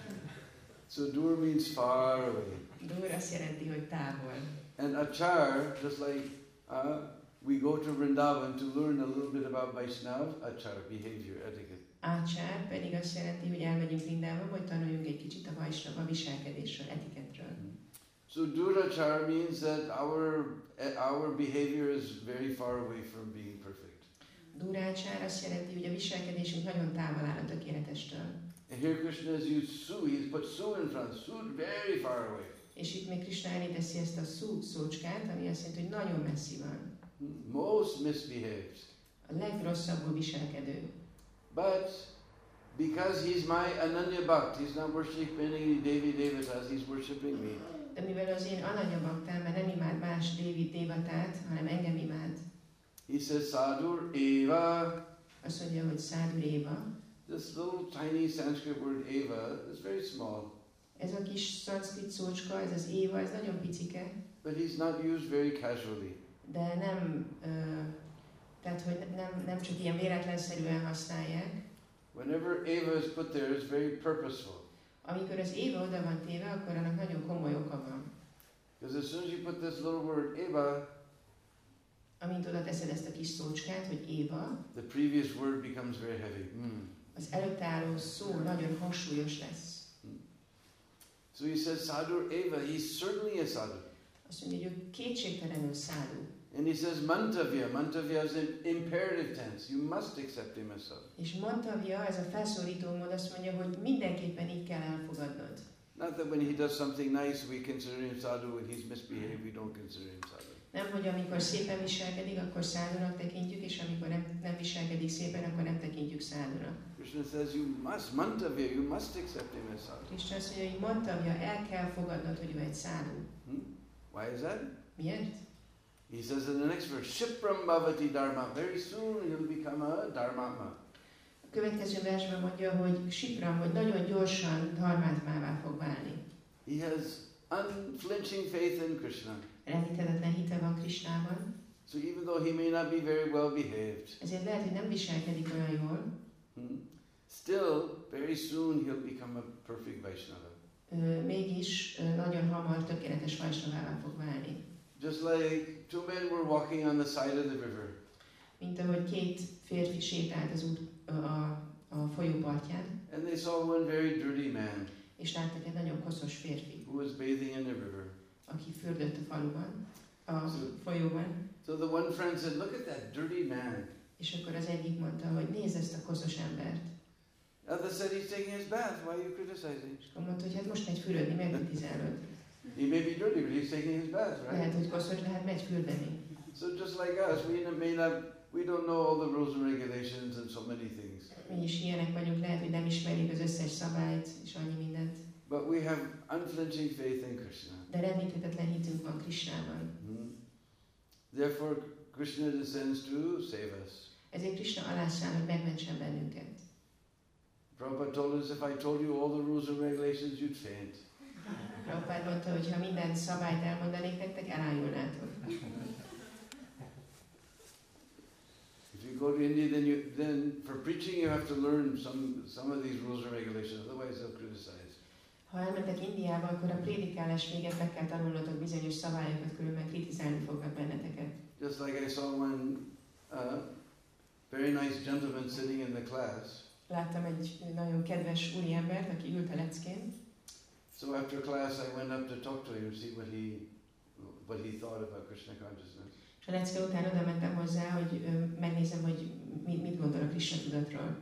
So Dur means far away. Dur azt jelenti, hogy távol. And Achar, just like uh, we go to Vrindavan to learn a little bit about Vaishnav, Achar, behavior, etiquette. Ácsár pedig azt jelenti, hogy elmegyünk Vrindávonba, hogy tanuljunk egy kicsit a Vaisnava viselkedésről, etikettről. So Durachar means that our our behavior is very far away from being perfect. Durácsár azt jelenti, hogy a viselkedésünk nagyon távol áll a tökéletestől. And here Krishna has used su, he's put su in front, su very far away. És itt még Krishna elé teszi ezt a szú szócskát, ami azt jelenti, hogy nagyon messzi van. Most misbehaved. A legrosszabbul viselkedő. But because he's my Ananya Bhakt, he's not worshipping any Devi Devatas, he's worshipping me. De mivel az én Ananya Baktám, mert nem imád más Dévi Dévatát, hanem engem imád. He says Sadur Eva. Azt mondja, hogy Szádur Éva. This little tiny Sanskrit word Eva is very small. Ez a kis szanszkrit szócska, ez az Éva, ez nagyon picike, But he's not used very casually. de nem, ö, tehát hogy nem, nem csak ilyen véletlenszerűen használják. Whenever Eva is put there, it's very purposeful. Amikor az Éva oda van téve, akkor annak nagyon komoly oka van. Because as soon as you put this little word Eva, Amint oda teszed ezt a kis szócskát, hogy Éva, the previous word becomes very heavy. Mm. az előtte álló szó nagyon hangsúlyos lesz. So he says Sadur Eva, he's certainly a sadhu. Azt mondja, hogy ő kétségtelenül szádu. And he says Mantavya. Mantavya is an imperative tense. You must accept him as sadhu. És Mantavya, ez a felszólító mód, azt mondja, hogy mindenképpen így kell elfogadnod. Not that when he does something nice, we consider him sadhu. When he's misbehaved, we don't consider him sadhu. Nem, hogy amikor szépen viselkedik, akkor szádunak tekintjük, és amikor nem, nem viselkedik szépen, akkor nem tekintjük szádunak. Krishna says you must, Mantavya, you must accept him as sadhu. Krishna azt mondja, hogy Mantavya, el kell fogadnod, hogy ő egy szádu. Hmm? Why is that? Miért? He says in the next verse, Shipram Bhavati Dharma. Very soon he'll become a Dharmatma. A következő versben mondja, hogy Sipram, hogy nagyon gyorsan dharmátmává fog válni. He has unflinching faith in Krishna. Elhihetetlen hite van Krishnában, So even though he may not be very well behaved, ezért lehet, hogy nem viselkedik olyan jól, hmm, still very soon he'll become a perfect Vaishnava. ö, mégis ö, nagyon hamar tökéletes Vaisnavává fog válni. Just like two men were walking on the side of the river. Mint ahogy két férfi sétált az út ö, a, a folyópartján, And they saw one very dirty man és láttak egy nagyon koszos férfi, who was bathing in the river. aki fürdött a faluban, a folyóban, So the one friend said, look at that dirty man. és akkor az egyik mondta, hogy nézd ezt a koszos embert. The other said, he's taking his bath. Why are you criticizing? És akkor mondta, hogy hát most megy fürödni, miért kritizálod? He may be dirty, but he's taking his bath, right? Lehet, hogy koszos, de hát megy fürdeni. So just like us, we may not We don't know all the rules and regulations and so many things. Mi is ilyenek vagyunk, lehet, hogy nem ismerjük az összes szabályt és annyi mindent. But we have unflinching faith in Krishna. De reménythetetlen hitünk van Krishnában. Hmm. Therefore, Krishna descends to save us. Ezért Krishna alászáll, hogy megmentsen bennünket. Prabhupada told us, if I told you all the rules and regulations, you'd faint. Prabhupád mondta, hogy ha minden szabályt elmondanék nektek, elájulnátok. If you go to India, then you then for preaching you have to learn some some of these rules and regulations. Otherwise, they'll criticize. Ha elmentek Indiába, akkor a prédikálás véget meg kell tanulnotok bizonyos szabályokat, különben kritizálni fognak benneteket. Just like I saw one uh, very nice gentleman sitting in the class. Láttam egy nagyon kedves úriembert, aki ült a leckén. So after class, I went up to talk to him, see what he what he thought about Krishna consciousness. És a lecke után oda mentem hozzá, hogy ö, megnézem, hogy mit, mit gondol a Krishna tudatról.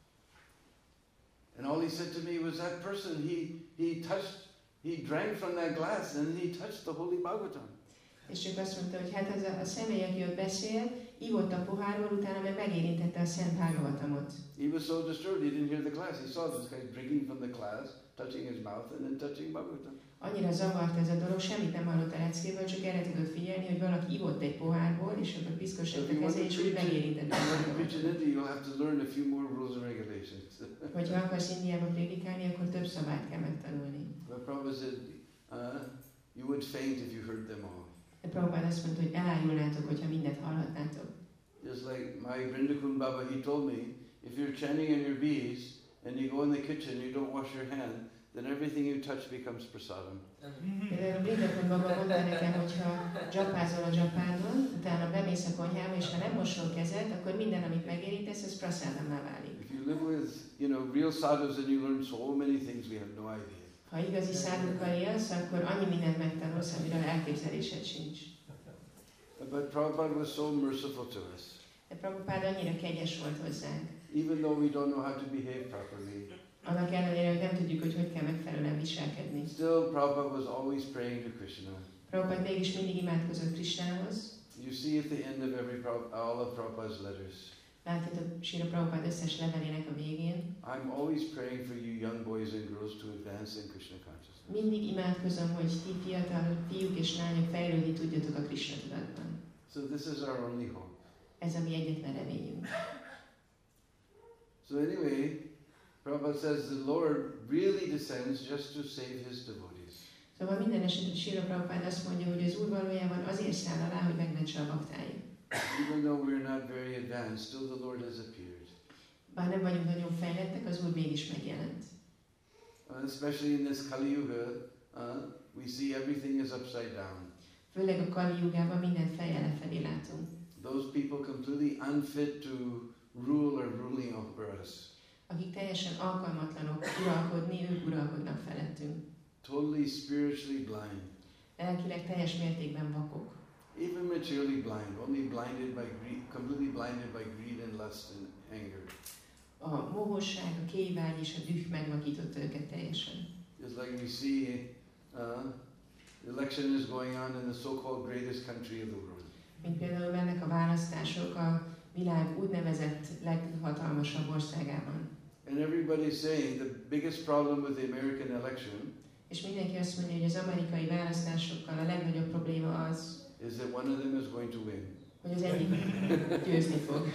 And all he said to me was, that person, he he touched, he drank from that glass and he touched the Holy Bhagavatam. És csak azt mondta, hogy hát az a, a személy, aki ott beszél, ivott a pohárból, utána meg megérintette a Szent Bhagavatamot. He was so disturbed, he didn't hear the glass. He saw this guy drinking from the glass, touching his mouth and then touching Bhagavatam. Annyira zavart ez a dolog, semmit nem hallott a leckéből, csak erre tudott figyelni, hogy valaki ivott egy pohárból, és akkor piszkosott a keze, és úgy megérintett a Preach in India, you'll have to learn a few more rules and regulations. Hogyha akarsz Indiába prédikálni, akkor több szabályt kell megtanulni. But Prabhupada said, uh, you would faint if you heard them all. De Prabhupád azt mondta, hogy elájulnátok, hogyha mindent hallhatnátok. Just like my Vrindakun Baba, he told me, if you're chanting in your bees and you go in the kitchen, you don't wash your hand, then everything you touch becomes prasadam. Például Vrindakun Baba mondta nekem, hogyha dzsapázol a dzsapádon, utána bemész a konyhába, és ha nem mosol kezed, akkor minden, amit megérintesz, az prasádammá válik. If you live with, you know, real sadhus and you learn so many things we have no idea. Ha igazi szádukkal élsz, akkor annyi mindent megtanulsz, amiről elképzelésed sincs. But Prabhupada was so merciful to us. De Prabhupád annyira kegyes volt hozzánk. Even though we don't know how to behave properly, Annak ellenére, hogy nem tudjuk, hogy hogy kell megfelelően viselkedni. still Prabhupada was always praying to Krishna. Prabhupád mégis mindig imádkozott Krisnához. You see at the end of every Prabh- all of Prabhupada's letters, Látjátok Srila Prabhupád összes levelének a végén. I'm always praying for you young boys and girls to advance in Krishna consciousness. Mindig imádkozom, hogy ti fiatal fiúk és lányok fejlődni tudjatok a Krishna tudatban. So this is our only hope. Ez a mi egyetlen reményünk. So anyway, Prabhupada says the Lord really descends just to save his devotees. Szóval minden esetre Srila Prabhupád azt mondja, hogy az Úr valójában azért száll alá, hogy megmentse a baktáit. Even though we're not very advanced, still the Lord has appeared. Bár nem vagyunk nagyon fejlettek, az Úr mégis megjelent. Uh, especially in this Kali Yuga, uh, we see everything is upside down. Főleg a Kali Jugában minden fejjel lefelé látunk. Those people completely unfit to rule or ruling over us. Akik teljesen alkalmatlanok uralkodni, ők uralkodnak felettünk. Totally spiritually blind. Lelkileg teljes mértékben vakok. Even materially blind, only blinded by greed, completely blinded by greed and lust and anger. A mohóság, a kévágy és a düh megvakította őket teljesen. Just like we see, uh, election is going on in the so-called greatest country of the world. Mint például mennek a választások a világ úgynevezett leghatalmasabb országában. And everybody's saying the biggest problem with the American election És mindenki azt mondja, hogy az amerikai választásokkal a legnagyobb probléma az, is that one of them is going to win. hogy az egyik győzni fog.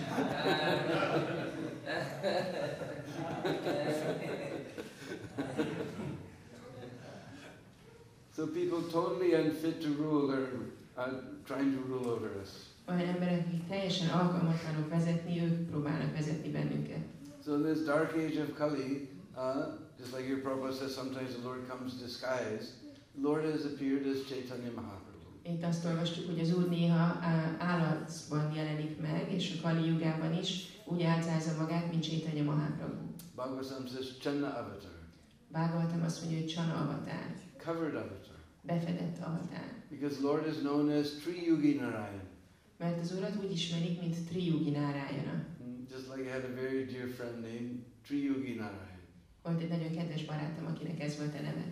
So people totally unfit to rule are, are trying to rule over us. Olyan emberek, akik teljesen alkalmatlanok vezetni, ők próbálnak vezetni bennünket. So in this dark age of Kali, uh, just like your Prabhupada says, sometimes the Lord comes disguised. The Lord has appeared as Chaitanya Mahaprabhu. Itt azt olvastuk, hogy az Úr néha á, állatban jelenik meg, és a Kali Jugában is úgy álcázza magát, mint Chaitanya Mahaprabhu. Bhagavatam says Channa Avatar, Bhagavatam azt mondja, hogy Csana avatár, covered avatar. befedett avatár. Because Lord is known as Triyugi Narayan. Mert az Urat úgy ismerik, mint Triyugi Nárayana. Just like I had a very dear friend named Triyugi Narayan. Volt egy nagyon kedves barátom, akinek ez volt a neve.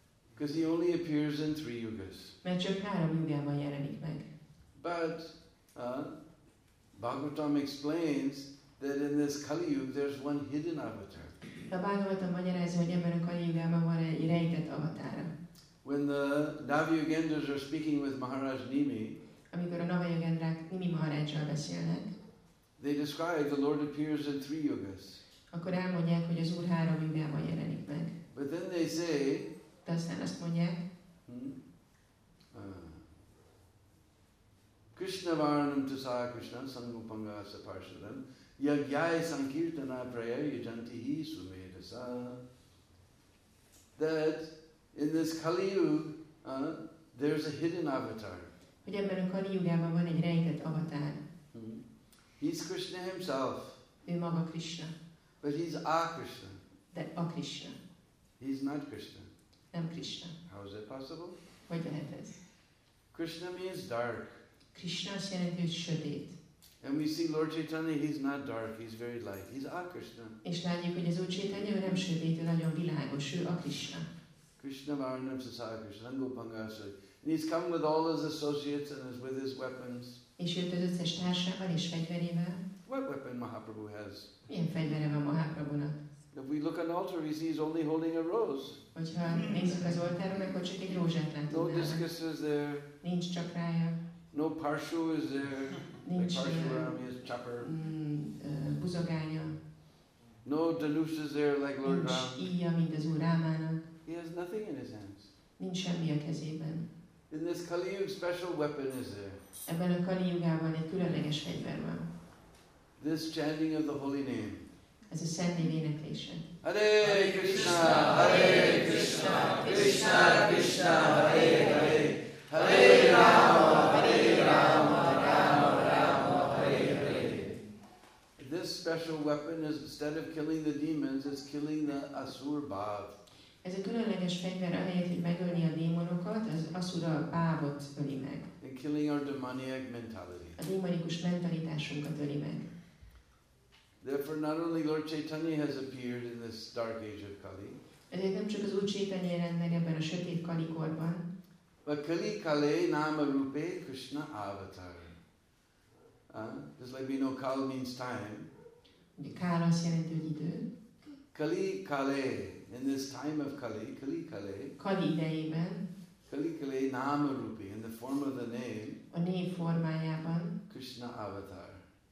Because he only appears in three yugas. Mert csak három jugában jelenik meg. But uh, Bhagavatam explains that in this Kali Yuga there's one hidden avatar. A Bhagavatam magyarázza, hogy ebben a Kali Jugában van egy rejtett avatára. When the Navyagendras are speaking with Maharaj Nimi, Amikor a Navajagendrák Nimi Maharajjal beszélnek, they describe the Lord appears in three yugas. akkor elmondják, hogy az Úr három jugában jelenik meg. But then they say, De aztán azt mondják, hmm, uh, Krishna Varnam Tasa Krishna Sangupanga Saparshadam Yagyai Sankirtana Praya Yajantihi Sumedasa. That in this Kali Yuga, uh, there's a hidden avatar. hogy ebben a Kali Jugában van egy rejtett avatár. Hmm. He's Krishna himself, Ő maga Krishna, but he's a Krishna. de a Krishna, He's not Krishna. nem Krishna. How is that possible? Hogy lehet ez? Krishna means dark. Krishna azt jelenti, hogy sötét. And we see Lord Chaitanya, he's not dark, he's very light. He's a Krishna. És látjuk, hogy az Úr Chaitanya, ő nem sötét, ő nagyon világos, ő a Krishna. Krishna Varnam Sasaya Krishna Gopangasa. And he's come with all his associates and his, with his weapons. És jött az összes társával és fegyverével. What weapon Mahaprabhu has? Milyen fegyvere van Mahaprabhunak? If we look on the altar, we see he's only holding a rose. Hogyha nézzük az oltáron, akkor csak egy rózsát No látunk nála. discus is there. Nincs csakrája, No parshu is there. nincs Like uh, Parshuram, he has chopper. mm, uh, buzogánya, No danush is there like Lord nincs Ram. íja, mint az Úr Rámának, He has nothing in his hands. nincs semmi a kezében. In this Kali Yuga, special weapon is there. Ebben a Kali Jugában egy különleges fegyver van. This chanting of the holy name. Ez a Szent Név éneklése. Hare Krishna, Hare Krishna, Krishna Krishna, Hare Hare, Hare Rama, Hare Rama, Rama Rama, Hare Hare. This special weapon is, instead of killing the demons, is killing the Asur Bhav. Ez a különleges fegyver, ahelyett, hogy megölni a démonokat, az Asura Bávot öli meg. And killing our demoniac mentality. A démonikus mentalitásunkat öli meg. Therefore, not only Lord Chaitanya has appeared in this dark age of Kali, Ezért nem csak az Úr Chaitanya jelent meg ebben a sötét Kalikorban, but Kali Kale Nama Rupe Krishna Avatar. Uh, just like we know Kal means time. ugye Kál azt jelenti, hogy idő. Kali Kale, in this time of Kali, Kali Kale, Kali idejében, Kali Kale Nama Rupi, in the form of the name, a név formájában Krishna Avatar.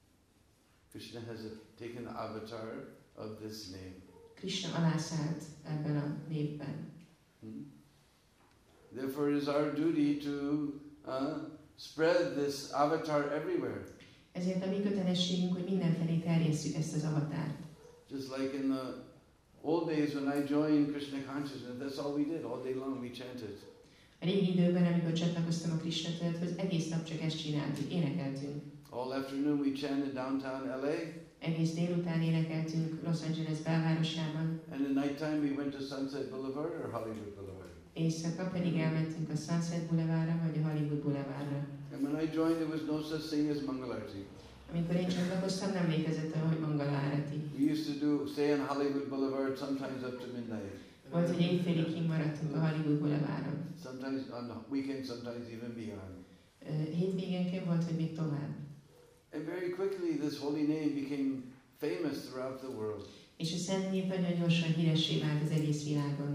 Krishna has taken the avatar of this name. Krishna alászállt ebben a névben. Hmm? Therefore, it is our duty to uh, spread this avatar everywhere. Ezért a mi kötelességünk, hogy mindenfelé terjesszük ezt az avatárt. Just like in the old days when I joined Krishna consciousness, that's all we did. All day long we chanted. A régi időben, amikor csatlakoztam a Krishna tudathoz, egész nap csak ezt csináltuk, énekeltünk. All afternoon we chanted downtown L A. Egész délután énekeltünk Los Angeles belvárosában, And at night time we went to Sunset Boulevard or Hollywood Boulevard. éjszaka pedig elmentünk a Sunset Boulevardra vagy a Hollywood Boulevardra. And when I joined, there was no such thing as Mangalarti. Amikor én csatlakoztam, nem létezett olyan, hogy Mangala Árati. We used to do stay on Hollywood Boulevard sometimes up to midnight. Volt, hogy éjfélig kimaradtunk a Hollywood Boulevardon. Sometimes on the weekends, sometimes even beyond. Ö, Hétvégenként volt, hogy még tovább. And very quickly, this holy name became famous throughout the world. És a Szent Név nagyon gyorsan híressé vált az egész világon.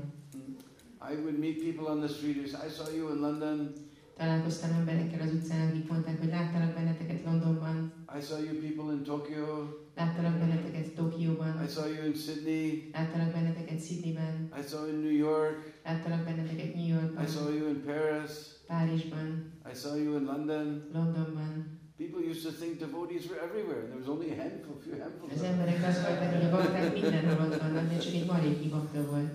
I would meet people on the street who said, I saw you in London. Találkoztam emberekkel az utcán, akik mondták, hogy láttalak benneteket Londonban, I saw you people in Tokyo. láttalak benneteket Tokióban, I saw you in Sydney. láttalak benneteket Sydneyben, I saw you in New York. láttalak benneteket New I Yorkban, saw you in Paris. Párizsban, I saw you in London. Londonban. People used to think devotees were everywhere. And there was only a handful, few handfuls. Az of them. emberek azt mondták, hogy a bakták mindenhol ott vannak, de csak egy maréknyi bakta volt.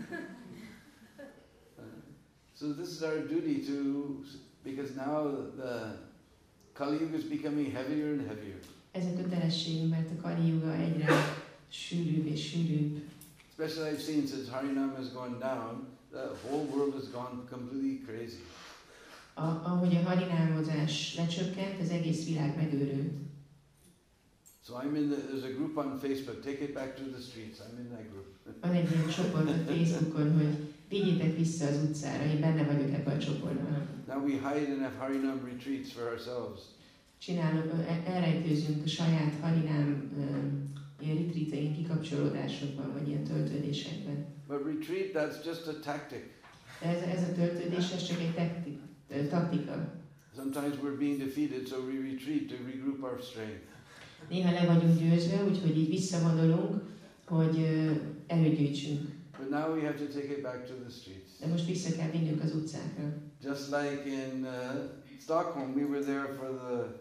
So this is our duty to, because now the Kali Yuga is becoming heavier and heavier. Ez a kötelességünk, mert a Kali Yuga egyre sűrűbb és sűrűbb. Especially I've seen since Harinam has gone down, the whole world has gone completely crazy. A, ahogy a harinámozás lecsökkent, az egész világ megőrült. So I'm in the, there's a group on Facebook, take it back to the streets. I'm in that group. Van egy ilyen csoport a Facebookon, hogy vigyétek vissza az utcára, én benne vagyok ebben a csoportban. Now we hide and have Harinam retreats for ourselves. csinálunk, elrejtőzünk a saját harinám ilyen retreatein, kikapcsolódásokban, vagy ilyen töltődésekben. But retreat, that's just a tactic. De ez, ez a töltődés, ez csak egy taktik, taktika. Sometimes we're being defeated, so we retreat to regroup our strength. Néha le vagyunk győzve, úgyhogy így visszavonulunk, hogy erőt gyűjtsünk. But now we have to take it back to the streets. De most vissza kell vinnünk az utcákra. Just like in uh, Stockholm, we were there for the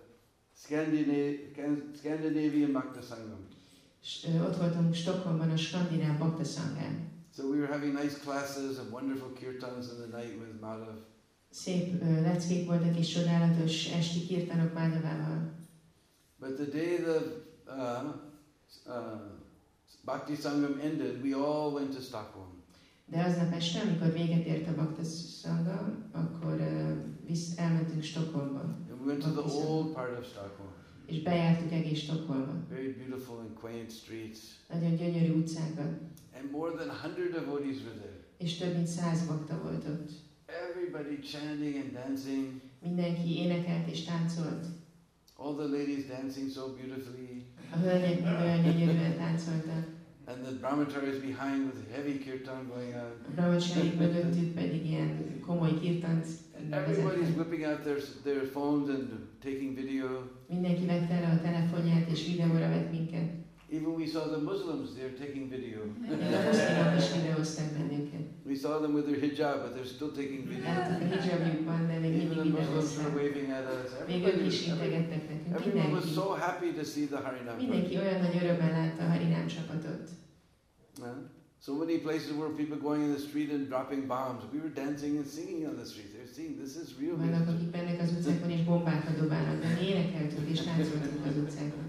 Scandinav- Scandinavian Bhakta Sangam. S, ö, ott voltunk Stockholmban a skandináv Bhakta Sangán. So we were having nice classes and wonderful kirtans in the night with Madhav. Szép ö, leckék voltak és csodálatos esti kirtanok Mádavával. But the day the uh, uh, Bhakti Sangam ended, we all went to Stockholm. De aznap este, amikor véget ért a Bhakta Sangha, akkor uh, visz, elmentünk Stockholmba. And we went to the old part of Stockholm. És bejártuk egész Stockholmba. Very beautiful and quaint streets. Nagyon gyönyörű utcákat. And more than a hundred devotees were there. És több mint száz bakta volt ott. Everybody chanting and dancing. Mindenki énekelt és táncolt. All the ladies dancing so beautifully. A hölgyek olyan gyönyörűen táncoltak. And the brahmacharis behind with heavy kirtan going on. A brahmacharik mögöttük pedig ilyen komoly kirtant Everybody's vezettek. whipping out their, their phones and taking video. Mindenki vette el a telefonját és videóra vett minket. Even we saw the Muslims there taking video. Még a muszlimok is videóztak bennünket. We saw them with their hijab, but they're still taking video. Láttuk a hijabjukban, de még Even the mindig Muslims were videóztak. waving at us. Még ők Everybody, is integettek nekünk. everyone was Mindenki. so happy to see the Harinam. Mindenki olyan nagy örömmel látta a Harinám csapatot. Huh? So many places where people going in the street and dropping bombs. We were dancing and singing on the street. They're seeing this is real Vannak, music. akik mennek az utcákon és bombákat dobálnak, de mi énekeltünk és táncoltunk az utcákon.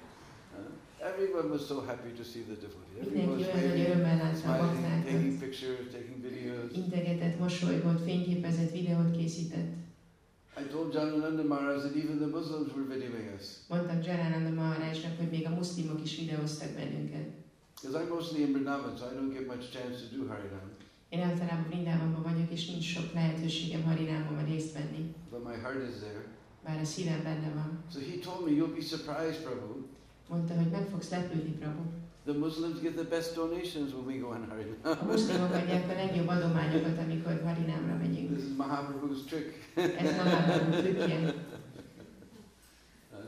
Uh, everyone was so happy to see the devotee. Everyone Mindenki was olyan nagy waving, örömmel látta a smiling, baktákat. taking pictures, taking videos. Integetett, mosolygott, fényképezett, videót készített. I told Janananda Maharaj that even the Muslims were videoing us. Mondtam Janananda Maharajnak, hogy még a muszlimok is videóztak bennünket. Because I'm mostly in Vrindavan, so I don't get much chance to do Harinam. Én általában Vrindávamban vagyok, és nincs sok lehetőségem Harinámban részt venni. But my heart is there. Bár a szívem benne van. So he told me, you'll be surprised, Prabhu. Mondta, hogy meg fogsz lepődni, Prabhu. The Muslims get the best donations when we go on Harinam. A muszlimok adják a legjobb adományokat, amikor Harinámra megyünk. This is Mahaprabhu's trick. Ez Mahaprabhu trükkje. Uh,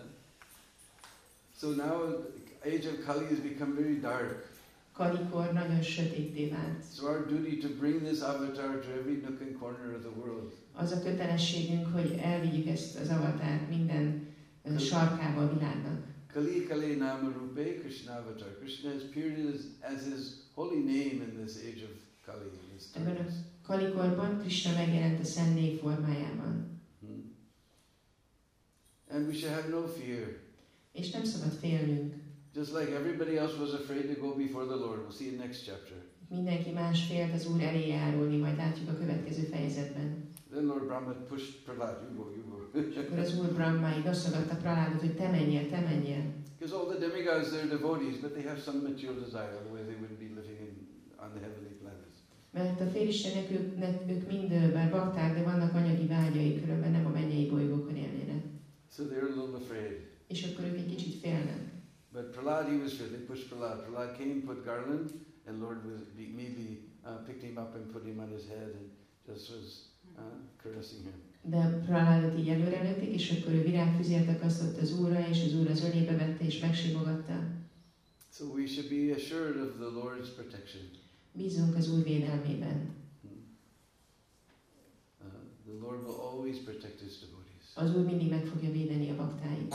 so now, the age of Kali has become very dark. Kalikor nagyon sötétté vált. So our duty to bring this avatar to every nook and corner of the world. Az a kötelességünk, hogy elvigyük ezt az avatárt minden uh, sarkába a világnak. Kali Kali Nama Rupe Krishna Avatar. Krishna has appeared as, as his holy name in this age of Kali. In this Ebben a times. Kalikorban Krishna megjelent a szent név formájában. Hmm. And we should have no fear. És nem szabad félnünk. Just like everybody else was afraid to go before the Lord. We'll see in next chapter. Mindenki más félt az Úr elé járulni, majd látjuk a következő fejezetben. Then Lord Brahma pushed Prahlad, you go, you go. És akkor az Úr Brahma így noszogatta Prahládot, hogy te menjél, te menjél. Because all the demigods, they're devotees, but they have some material desire, otherwise they wouldn't be living in, on the heavenly planets. Mert a félistenek ők, ne- ők mind bár bakták, de vannak anyagi vágyaik, különben nem a mennyei bolygókon élnének. So they're a little afraid. És akkor ők egy kicsit félnek. But Prahlad, he was afraid. They pushed Prahlad. Prahlad came, put garland, and Lord was immediately uh, picked him up and put him on his head and just was uh, caressing him. De Prahládot így előrelőtték, és akkor ő virágfüzért akasztott az Úrra, és az Úr az ölébe vette, és megsimogatta. So we should be assured of the Lord's protection. Bízunk az Úr védelmében. Hmm. Uh, the Lord will always protect his devotees. Az Úr mindig meg fogja védeni a baktáit.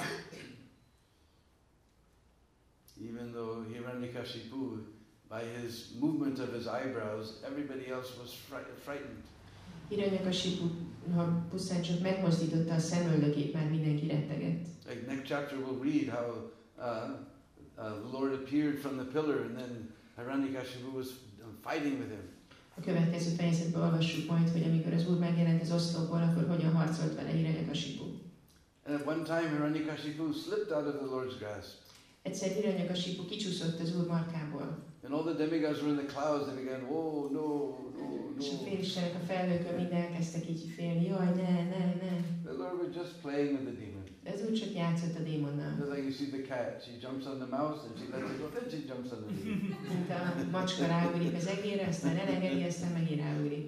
Even though Hiranyakashipu, by his movement of his eyebrows, everybody else was fri- frightened. Hiranyakasipu, ha pusztán csak megmozdította a szemöldökét, már mindenki rettegett. Like next chapter we'll read how uh, uh, the Lord appeared from the pillar and then Hiranyakashipu was fighting with him. A következő fejezetben olvassuk majd, hogy amikor az Úr megjelent az oszlopból, akkor hogyan harcolt vele Hiranyakasipu. And at one time Hiranyakashipu slipped out of the Lord's grasp. Egyszer Hiranyakasipu kicsúszott az Úr markából, And all the demigods were in the clouds, they began, whoa, no, no, és a no. félistenek a felhőkön mind elkezdtek így félni. Jaj, ne, ne, ne. The Lord was just playing with the demon. De ez úgy csak játszott a démonnal. Just like you see the cat, she jumps on the mouse and she lets it go, then she jumps on the knee. Mint a macska ráugrik az egérre, aztán elengedi, aztán megint ráugrik.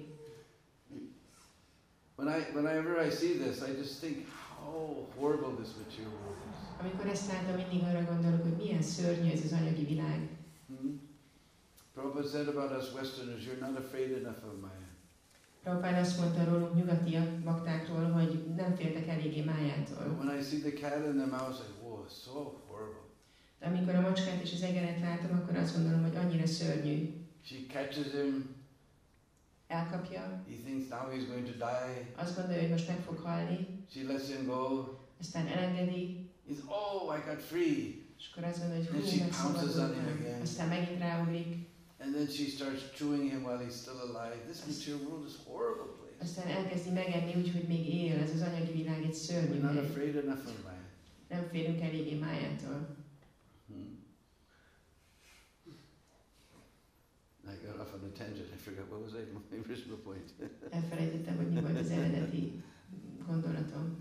When I, whenever I see this, I just think how horrible this material world is. Amikor ezt látom, mindig arra gondolok, hogy milyen szörnyű ez az anyagi világ. Hmm? Prabhupada said about us Westerners, you're not afraid enough of Maya. Prabhupád azt mondta rólunk nyugatiak, baktákról, hogy nem féltek eléggé májától. But when I see the cat and the mouse, I go, oh, it's so horrible. De amikor a macskát és az egeret látom, akkor azt gondolom, hogy annyira szörnyű. She catches him. Elkapja, He thinks now he's going to die. azt gondolja, hogy most meg fog halni, She lets him go. aztán elengedi, He's, oh, I got free. és akkor azt gondolja, hogy And hú, she pounces on him megszabadultam. again. Aztán megint ráugrik, And then she starts chewing him while he's still alive. This material world is a horrible place. aztán elkezdi megenni úgy, hogy még él. Ez az anyagi világ egy szörnyű We're not hely. afraid enough of Maya. Nem félünk eléggé májától. Hmm. I got off on a tangent. I forgot what was I, my original point. Elfelejtettem, hogy mi volt az eredeti gondolatom.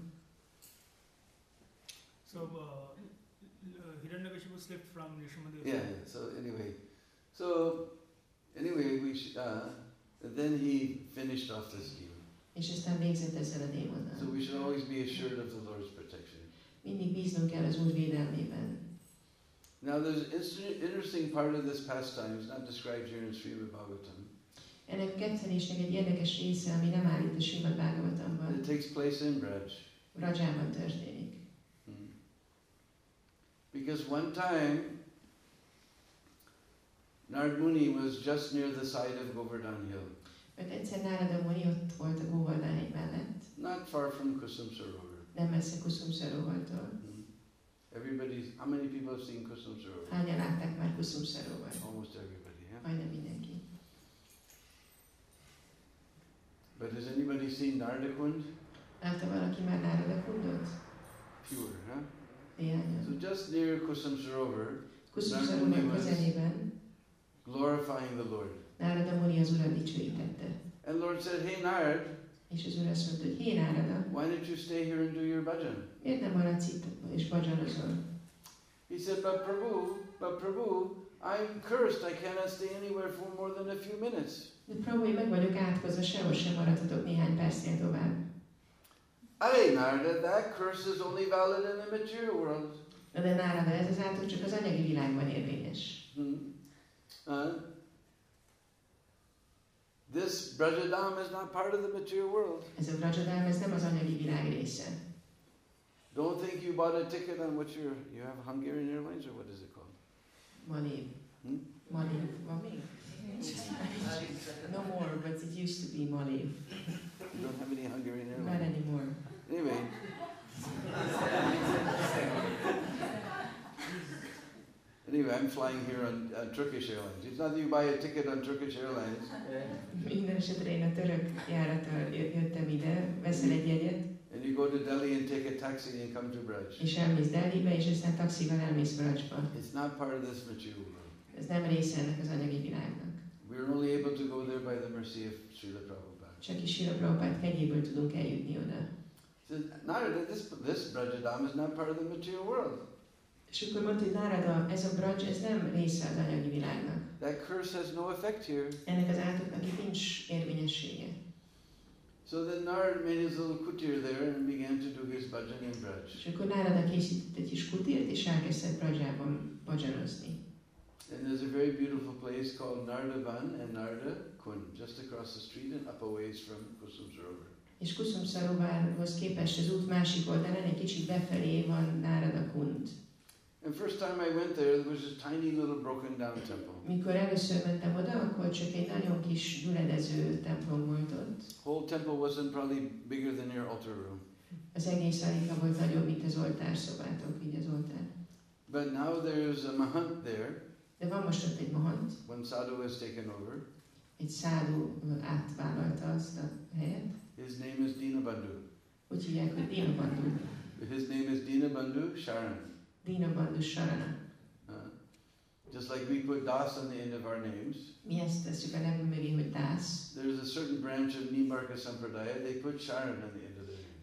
So, uh, Hiranyakashipu slipped from Nrishimadeva. Yeah, yeah. So anyway, so anyway, we sh- uh, then he finished off this demon. És aztán végzett ezzel a So démonnal. we should always be assured of the Lord's protection. Mindig bíznunk kell az Úr védelmében. Now there's an inter- interesting part of this pastime. It's not described here in Srimad Bhagavatam. Ennek a kettelésnek egy érdekes része, ami nem áll itt a Srimad Bhagavatamban, It takes place in Braj. Rajában történik. Hmm. Because one time, Narad Muni was just near the side of Govardhan Hill, Mert egyszer Nárada Muni ott volt a Govardhan hegy mellett, not far from Kusum Sarovar. nem messze Kusum Sarovartól. Hmm. Everybody's, how many people have seen Kusum Sarovar? Hányan látták már Kusum Sarovart? Almost everybody, yeah? Majdnem mindenki. But has anybody seen Nardakund? Látta valaki már Nárada Kundot? Fewer, huh? Néhányan. So just near Kusum Sarovar, Kusum Narada Sarovar Muni was közelében glorifying the Lord. Nárada Muni az Urat dicsőítette. And Lord said, hey Narad, És az Úr azt mondta, hogy hé Nárada, why don't you stay here and do your bhajan? miért nem maradsz itt és badzsanozol? He said, but Prabhu, but Prabhu, I'm cursed. I cannot stay anywhere for more than a few minutes. De Prabhu, én meg vagyok átkozva, sehol sem maradhatok néhány percnél tovább. Hey Narada, that curse is only valid in the material world. Na de Nárada, ez az átok csak az anyagi világban érvényes. Hmm. Uh, this Brajadam is not part of the material world. Ez a Vrajadám, ez nem az anyagi világ része. Don't think you bought a ticket on what you're, you have Hungarian Airlines or what is it called? Malév. Hmm? Malév. Van még? No more, but it used to be Malév. You don't have any Hungarian Not Airlines. anymore. Anyway. Anyway, I'm flying here on, on Turkish Airlines. It's not that you buy a ticket on Turkish Airlines. Minden esetre én a török járattal jö- jöttem ide, veszel egy jegyet, And you go to Delhi and take a taxi and come to Braj. és elmész Delhibe, és aztán taxival elmész Vrajba. It's not part of this material world. Ez nem része ennek az anyagi világnak. We're only able to go there by the mercy of Srila Prabhupada. Csak is Srila Prabhupád kegyéből tudunk eljutni oda. He said, Narada, this, this Brajadam is not part of the material world. És akkor mondta, hogy Nárada, ez a Braj, ez nem része az anyagi világnak. That curse has no effect here. Ennek az átoknak itt nincs érvényessége. So then Narad made his little kutir there and began to do his bhajan in Braj. És akkor Nárada készített egy kis kutirt, és elkezdett Brajában badzsanozni. And there's a very beautiful place called Nardavan and Narda Kund, just across the street and up a ways from Kusum Sarovar. És Kusum Sarovarhoz képest az út másik oldalán egy kicsit befelé van Nárada Kund. And first time I went there, there was a tiny little broken down temple. Mikor először mentem oda, akkor csak egy nagyon kis gyüledező templom volt ott. Whole temple wasn't probably bigger than your altar room. Az egész alika volt nagyobb, mint az oltárszobátok, így az oltár. But now there's a mahant there. De van most ott egy mahant, One sadhu has taken over. egy szádu átvállalta azt a helyet. His name is Dinabandhu. Úgy hívják, hogy Dinabandhu. His name is Dinabandhu Sharan. Dinabandhu Sarana. Uh, just like we put Das on the end of our names, Mi ezt tesszük a nevünk mögé, hogy Dász. there's a certain branch of Nimbarka Sampradaya, they put Sharan on the end of their name.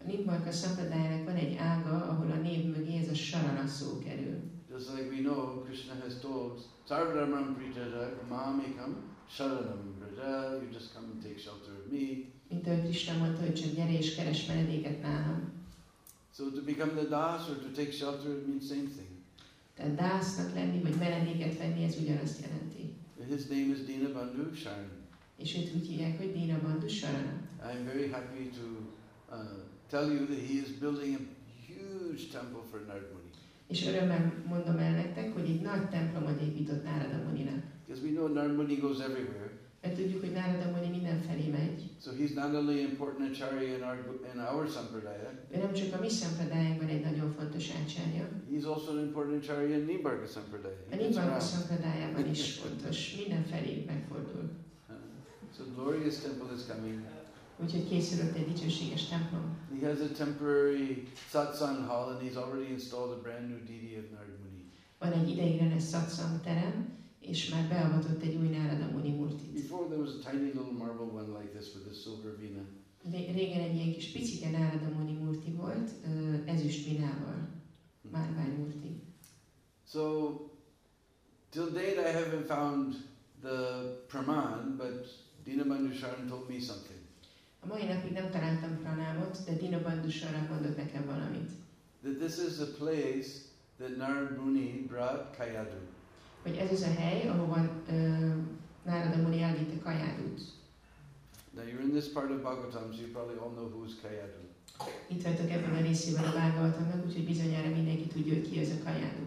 A Nimbarka Sampradájának van egy ága, ahol a név mögé ez a Sarana szó kerül. Just like we know, Krishna has told, Sarvadharmam Prijaja Mamekam Sharanam Braja, you just come and take shelter of me. Mint ahogy Krishna mondta, hogy csak gyere és keres menedéket nálam. So to become the das or to take shelter, it means same thing. Tehát dásznak lenni, vagy menedéket venni, ez ugyanazt jelenti. His name is Dinabandhu Sharan. És őt úgy hívják, hogy Dinabandhu Sarana. I'm very happy to uh, tell you that he is building a huge temple for Narad Muni. És örömmel mondom el nektek, hogy egy nagy templomot épított Nárada Muninak. Because we know Narad Muni goes everywhere. Mert tudjuk, hogy Nárada Muni mindenfelé megy. So he's not only important acharya in our, in our sampradaya, Ő nem csak a mi szampradájánkban egy nagyon fontos ácsárja, he's also an important acharya in Nimbarka sampradaya. a Nimbarka szampradájában is fontos, mindenfelé megfordul. Uh, so glorious temple is coming. Úgyhogy készülött egy dicsőséges templom. He has a temporary satsang hall and he's already installed a brand new deity of Narad Muni. Van egy ideiglenes satsang terem, és már beavatott egy új Nárada Muni murtit. Before there was a tiny little marble one like this with a silver veena. Régen egy ilyen kis picike Nárada Muni murti volt, ö, ezüst vinával, márvány murti. So till date I haven't found the praman, but Dinabandhu Sharan told me something. A mai napig nem találtam pranámot, de Dinabandhu Sharan mondott nekem valamit. That this is a place that Narad Muni brought Kayadu. Hogy ez az a hely, ahova uh, Nárada Muni elvitte Kajádút. Now you're in this part of Bhagavatam, so you probably all know who's Kayadu. Itt vagytok ebben a részében a Bhagavatamnak, úgyhogy bizonyára mindenki tudja, hogy ki ez a Kajádú.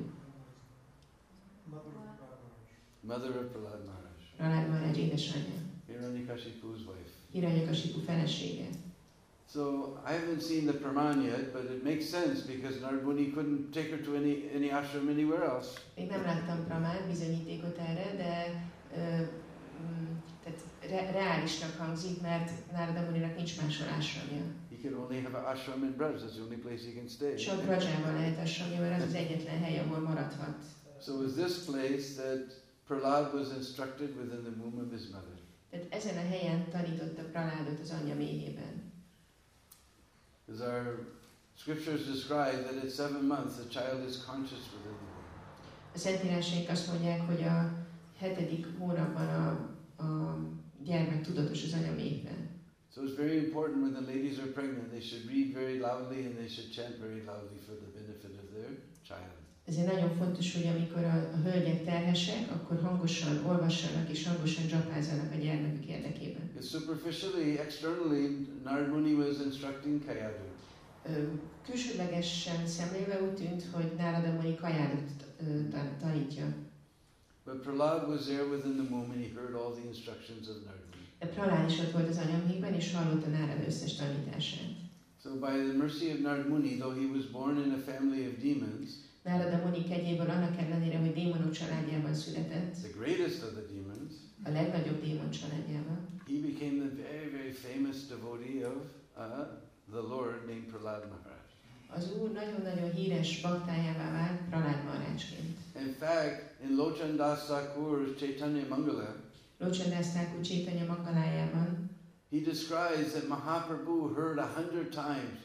Mother of Prahlad Maharaj. Prahlad Maharaj édesanyja. Hiranyakashipu's wife. Hiranyakashipu felesége. So I haven't seen the praman yet, but it makes sense because Narad Muni couldn't take her to any, any ashram anywhere else. Még nem láttam pramán bizonyítékot erre, de uh, mm, tehát re- reálisnak hangzik, mert Nárada Muninak nincs máshol ashramja. He can only have an ashram in Braj. That's the only place he can stay. Csak Brajában lehet ashramja, mert az az egyetlen hely, ahol maradhat. So is this place that Prahlad was instructed within the womb of his mother. Tehát ezen a helyen tanította Prahládot az anyja méhében. As our scriptures describe that at seven months the child is conscious within the womb. A Szentírásaink azt mondják, hogy a hetedik hónapban a, a gyermek tudatos az anya méhben. So it's very important when the ladies are pregnant, they should read very loudly and they should chant very loudly for the benefit of their child. Ezért nagyon fontos, hogy amikor a, a hölgyek terhesek, akkor hangosan olvassanak és hangosan dzsapázzanak a gyermekük érdekében. Because superficially, externally, Narad Muni was instructing Kayadu. Külsőlegesen szemlélve úgy tűnt, hogy Nárada Muni Kajádot tanítja. But Prahlad was there within the womb and he heard all the instructions of Narad Muni. De Prahlad is ott volt az anyamékben, és hallotta Nárada összes tanítását. So by the mercy of Narad Muni, though he was born in a family of demons, Nárada Muni kegyéből annak ellenére, hogy démonok családjában született, the greatest of the demons, a legnagyobb démon családjában, he became the very, very famous devotee of uh, the Lord named Prahlad Maharaj. az Úr nagyon-nagyon híres baktájává vált Prahlad Maharajként. In fact, in Lochan Das Thakur's Chaitanya Mangala, Lochan Das Thakur Chaitanya Mangalájában he describes that Mahaprabhu heard a hundred times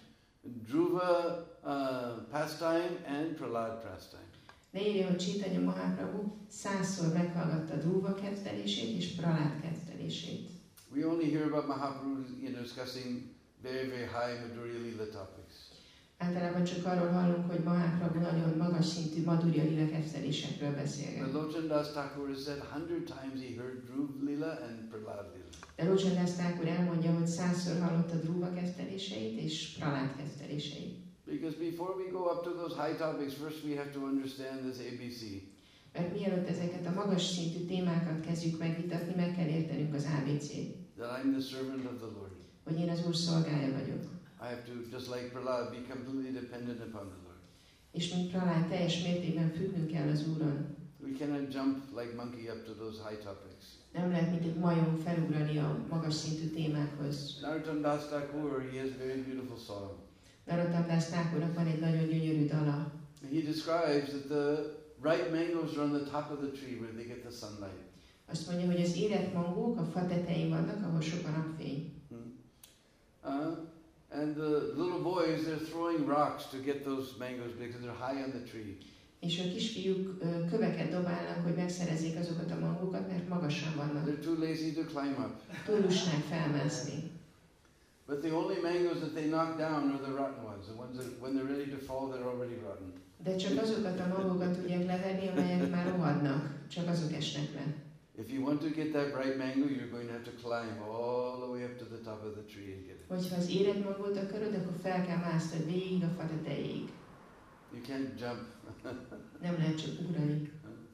Dhruva uh, pastime and Prahlad pastime. leírja, hogy Chaitanya Mahaprabhu százszor meghallgatta Dhruva kettelését és Prahlad kettelését. We only hear about Mahaprabhu, you know, discussing very, very high Madhurya Lila topics. Általában csak arról hallunk, hogy Mahaprabhu nagyon magas szintű Madhurya Lila kettelésekről beszélget. But Lochan Das Thakur has said a hundred times he heard Dhruv Lila and Prahlad Lila. De Lochan Das Thakur elmondja, hogy százszor hallotta Dhruva ketteléseit és Prahlad ketteléseit. Because before we go up to those high topics, first we have to understand this A B C. Mert mielőtt ezeket a magas szintű témákat kezdjük megvitatni, meg kell értenünk az á bé cét. That I'm the servant of the Lord. Hogy én az Úr szolgája vagyok. I have to, just like Prahlad, be completely dependent upon the Lord. És mint Prahlad teljes mértékben függnünk kell az Úron. We cannot jump like monkey up to those high topics. Nem lehet, mint egy majom felugrani a magas szintű témákhoz. Narottam Das Thakur, he has a very beautiful song. Narottam Das Thakurnak van egy nagyon gyönyörű dala. He describes that the ripe mangoes are on the top of the tree where they get the sunlight. Azt mondja, hogy az érett mangók a fa tetején vannak, ahol sok a napfény. Hmm. Uh, And the little boys, they're throwing rocks to get those mangoes because they're high on the tree. És a kisfiúk ö, köveket dobálnak, hogy megszerezzék azokat a mangókat, mert magasan vannak. They're too lazy to climb up. Túl lusták felmászni. But the only mangoes that they knock down are the rotten ones. The ones that, when they're ready to fall, they're already rotten. De csak azokat a mangókat tudják leverni, amelyek már rohadnak. Csak azok esnek le. If you want to get that bright mango, you're going to have to climb all the way up to the top of the tree and get it. Hogyha az érett mangót akarod, akkor fel kell másznod végig a fa tetejéig. You can't jump. Nem lehet csak ugrani.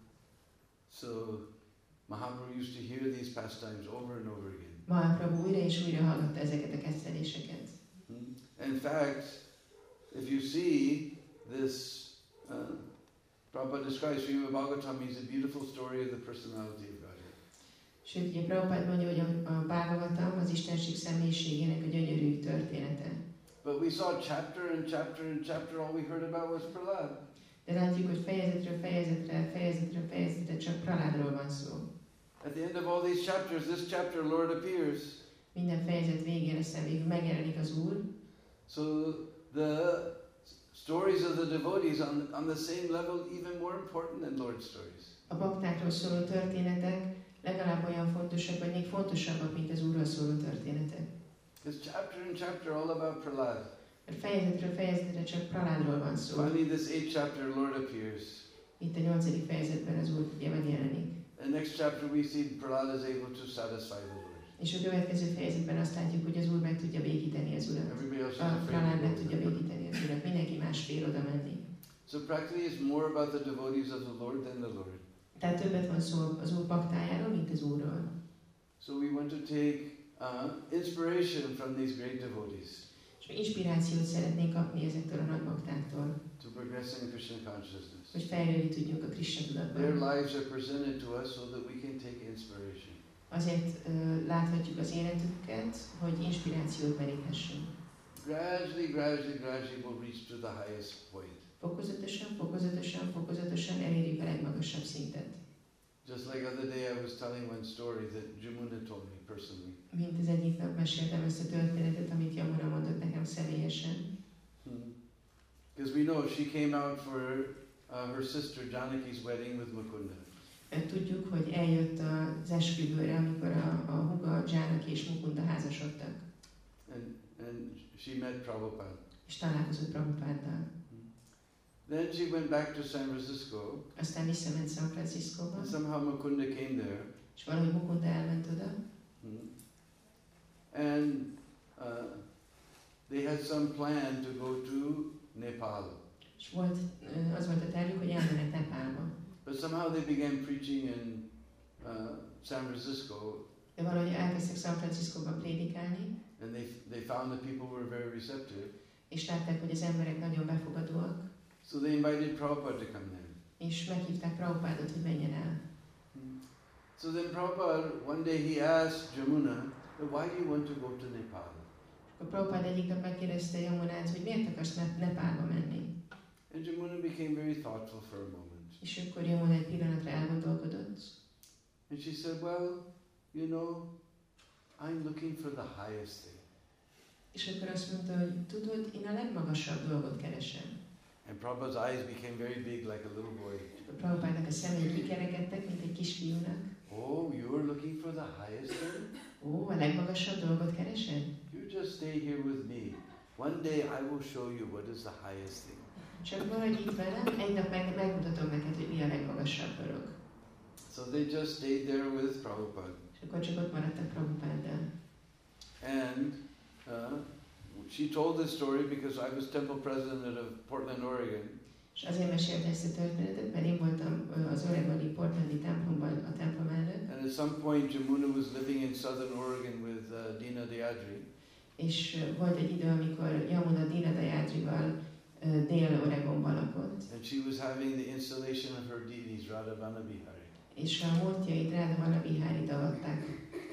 So Mahaprabhu used to hear these pastimes over and over again. Mahaprabhu újra és újra hallgatta ezeket a kezdeléseket. In fact, if you see this, uh, Prabhupada describes Srimad Bhagavatam is a beautiful story of the personality of God. Sőt, ugye Prabhupád mondja, hogy a, a Bhagavatam az Istenség személyiségének a gyönyörű története. But we saw chapter and chapter and chapter, all we heard about was Prahlad. De látjuk, hogy fejezetről fejezetre, fejezetről fejezetre csak Praládról van szó. At the end of all these chapters, this chapter, Lord appears. Minden fejezet végén aztán végül megjelenik az Úr. So the stories of the devotees on, on the same level, even more important than Lord's stories. A baktákról szóló történetek legalább olyan fontosak, vagy még fontosabbak, mint az Úrról szóló történetek. Because chapter and chapter all about Prahlad. Mert fejezetről fejezetre csak Praládról van szó. Finally, this eighth chapter, Lord appears. Itt a nyolcadik fejezetben az Úr ugye megjelenik. The next chapter we see Prahlad is able to satisfy the Lord. És a következő fejezetben azt látjuk, hogy az Úr meg tudja békíteni az Urat. Everybody else is A afraid Pralád to meg go tudja there. békíteni az Urat. Mindenki más fél oda menni. So practically it's more about the devotees of the Lord than the Lord. Tehát többet van szó az Úr baktájáról, mint az Úrról. So we want to take uh, inspiration from these great devotees És mi inspirációt szeretnénk kapni ezektől a nagy baktáktól, to progress in Krishna consciousness. hogy fejlődni tudjunk a Krishna Their tudatban. lives are presented to us so that we can take inspiration. Azért uh, láthatjuk az életüket, hogy inspirációt meríthessünk. Gradually, gradually, gradually we'll reach to the highest point. Fokozatosan, fokozatosan, fokozatosan elérjük a legmagasabb szintet. Just like other day I was telling one story that Jamuna told me personally. Mint az egyik nap meséltem ezt a történetet, amit Yamuna mondott nekem személyesen. Because we know she came out for uh, her sister Janaki's wedding with Mukunda. Mert tudjuk, hogy eljött az esküvőre, amikor a, a húga Janaki és Mukunda házasodtak, And, and she met Prabhupada. és találkozott Prabhupáddal. Then she went back to San Francisco. Aztán visszament San Franciscóba, And somehow Mukunda came there. és valahogy Mukunda elment oda, And uh, they had some plan to go to Nepal. és volt, ö, az volt a tervük, hogy elmennek Nepálba. But somehow they began preaching in uh, San Francisco, De valahogy elkezdtek San Franciscóban prédikálni, and they, they found that people were very receptive. és látták, hogy az emberek nagyon befogadóak, So they invited Prabhupada to come there. és meghívták Prabhupádot, hogy menjen el. So then Prabhupada, one day he asked Jamuna, why do you want to go to Nepal? Akkor Prabhupád egyik nap megkérdezte Yamunát, hogy miért akarsz Ne- Nepálba menni. And Jamuna became very thoughtful for a moment. És akkor Yamuna egy pillanatra elgondolkodott, And she said, well, you know, I'm looking for the highest thing. és akkor azt mondta, hogy tudod, én a legmagasabb dolgot keresem. And Prabhupada's eyes became very big like a little boy. A Prabhupádnak a szemei kikerekedtek, mint egy kisfiúnak. Oh, you're looking for the highest thing? Ó, a legmagasabb dolgot keresed? You just stay here with me. One day I will show you what is the highest thing. Csak maradj itt velem, egy nap meg, megmutatom neked, hogy mi a legmagasabb dolog. So they just stayed there with Prabhupada. És akkor csak ott maradtak Prabhupáddal. And uh, she told this story because I was temple president of Portland, Oregon. És azért mesélte ezt a történetet, mert én voltam ö, az oregoni Portlandi templomban a templom előtt, And at some point Jamuna was living in southern Oregon with uh, Dina Dayadri. és ö, volt egy idő, amikor Yamuna Dina Dayadrival ö, Dél-Oregonban lakott, And she was having the installation of her deities, Radhavana Bihari. és a múltjait Radhavana Bihari avatták.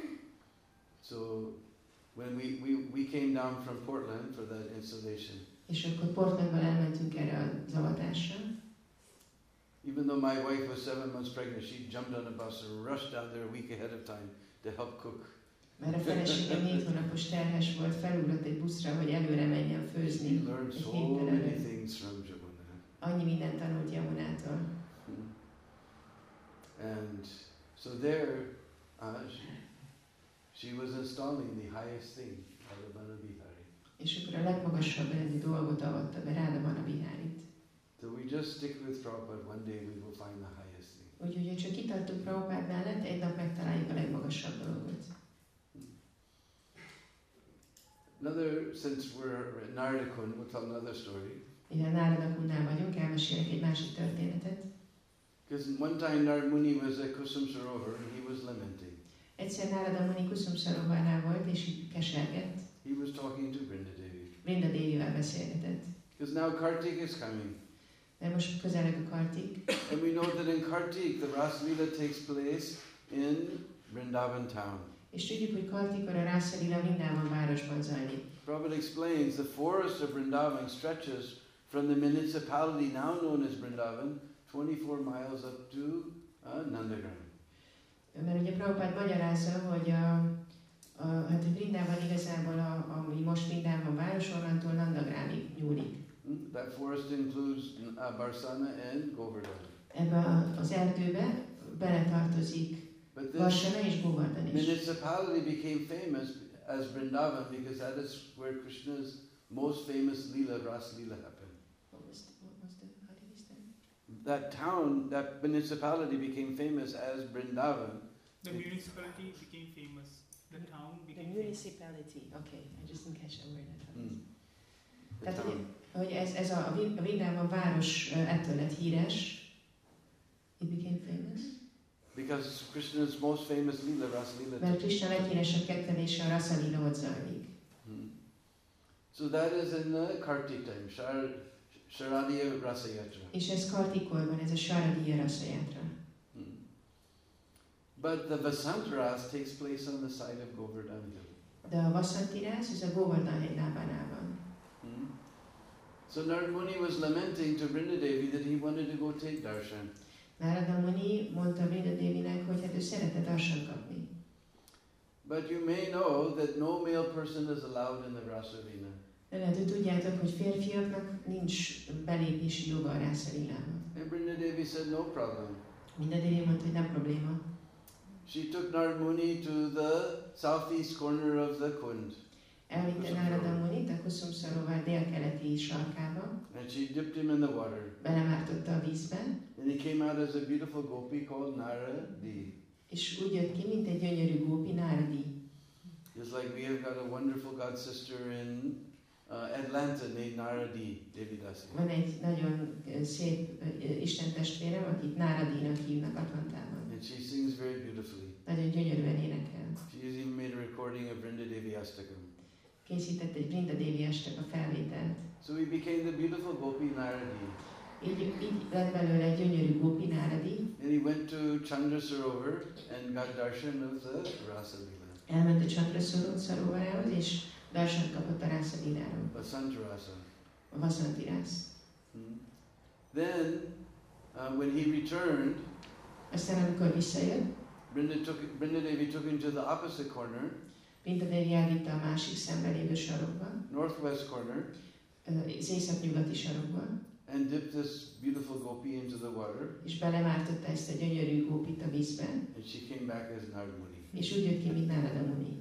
So when we, we, we came down from Portland for that installation, És akkor Portlandban elmentünk erre az avatásra. even though my wife was seven months pregnant, she jumped on a bus and rushed down there a week ahead of time to help cook. Mert a felesége négy hónapos terhes volt, felugrott egy buszra, hogy előre menjen főzni. She learned egy so héttel many előtt. things from Jamuna. Annyi mindent tanult Yamunától. And so there, uh, she, she was installing the highest thing of the Manabihari. És akkor a legmagasabb rendű dolgot avatta be Ráda Manabihárit. So we just stick with Prabhupada, one day we will find the highest thing. Úgyhogy, ha csak kitartunk Prabhupád mellett, egy nap megtaláljuk a legmagasabb dolgot. Another, since we're in Nardakund, we'll tell another story. Mivel Nárada Kundnál vagyunk, elmesélek egy másik történetet. Because one time Narad Muni was at Kusum Sarovar and he was lamenting. Egyszer Nárada Muni Kusum Sarovarnál volt, és így kesergett. He was talking to Brinda Devi. Brinda Devivel beszélgetett. Because now Kartik is coming. Mert most közeleg a Kartik. And we know that in Kartik the Ras Leela takes place in Vrindavan town. És tudjuk, hogy Kartikor a Rasa Lila Vrindában városban zajlik. Prabhupada explains the forest of Vrindavan stretches from the municipality now known as Vrindavan twenty-four miles up to uh, Nandagram. Mert ugye Prabhupád magyarázza, hogy a, a, hát Vrindában igazából, a, ami most Vrindában város, onnantól Nandagramig nyúlik. That forest includes uh, Barsana and Govardhan. Ebbe az erdőbe beletartozik But this Varsana és Govardhan is. municipality became famous as Vrindavan because that is where Krishna's most famous Leela, Ras Leela happened. What was the, what was the, how did he say? That town, that municipality became famous as Vrindavan. The municipality became famous. The town The became famous. municipality, okay, I just didn't catch that word. Mm. The Tehát, hogy, town. hogy ez, ez a, a Vrindában város ö, ettől lett híres. It became famous. Because Krishna's most famous Leela, Ras Leela. Mert Krishna leghíresebb kettelése a Rasa Lila ott zajlik. Hmm. So that is in the Kartik time, Shar, Sharadiya Rasa Yatra. És ez Kartikor van, ez a Saradiya Rasa Yatra. Hmm. But the Vasantaras takes place on the side of Govardhan Hill. De a Vasantirász, ez a Govardhan hegy lábánál van. Hmm. So Narad Muni was lamenting to Vrinda Devi that he wanted to go take darshan. Nárada Muni mondta Vrinda Devinek, hogy hát ő szeretne darshan kapni. But you may know that no male person is allowed in the Rasa arena. De lehet, hogy tudjátok, hogy férfiaknak nincs belépési joga a Rasa Lilába. And Vrinda Devi said no problem. Vrinda Devi mondta, hogy nem probléma. She took Narad Muni to the southeast corner of the Kund. Elvitte Nárada Munit a Kusum Sarovar délkeleti sarkába, And she dipped him in the water. belemártotta a vízbe, And he came out as a beautiful gopi called Naradi. és úgy jött ki, mint egy gyönyörű gópi, Náradi. Just like we have got a wonderful god sister in uh, Atlanta named Naradi Devidasi. Van egy nagyon ö, szép ö, istentestvérem, akit Náradinak hívnak Atlantában. And she sings very beautifully. Nagyon gyönyörűen énekel. She has even made a recording of Vrinda Devi Astakam. Készített egy Vrinda Devi Astak a felvételt. So he became the beautiful gopi Naradi. Így, így lett belőle egy gyönyörű gópi, Náradi. And he went to Chandra Sarovar and got darshan of the Rasa Leela. Elment a Chandra Sarovarához, és darsant kapott a Rasa Liláról, Vasanta Rasa. a Vasantirász. Hmm. Then, uh, when he returned, Aztán amikor visszajött, Vrinda, took, Vrinda Devi took him to the opposite corner, Vrinda Devi elvitte a másik szembe lévő sarokba, northwest corner, ö, az északnyugati sarokba, and dipped this beautiful gopi into the water, és belemártotta ezt a gyönyörű gópit a vízbe, and she came back as Narad Muni. és úgy jött ki, mint Nárada Muni.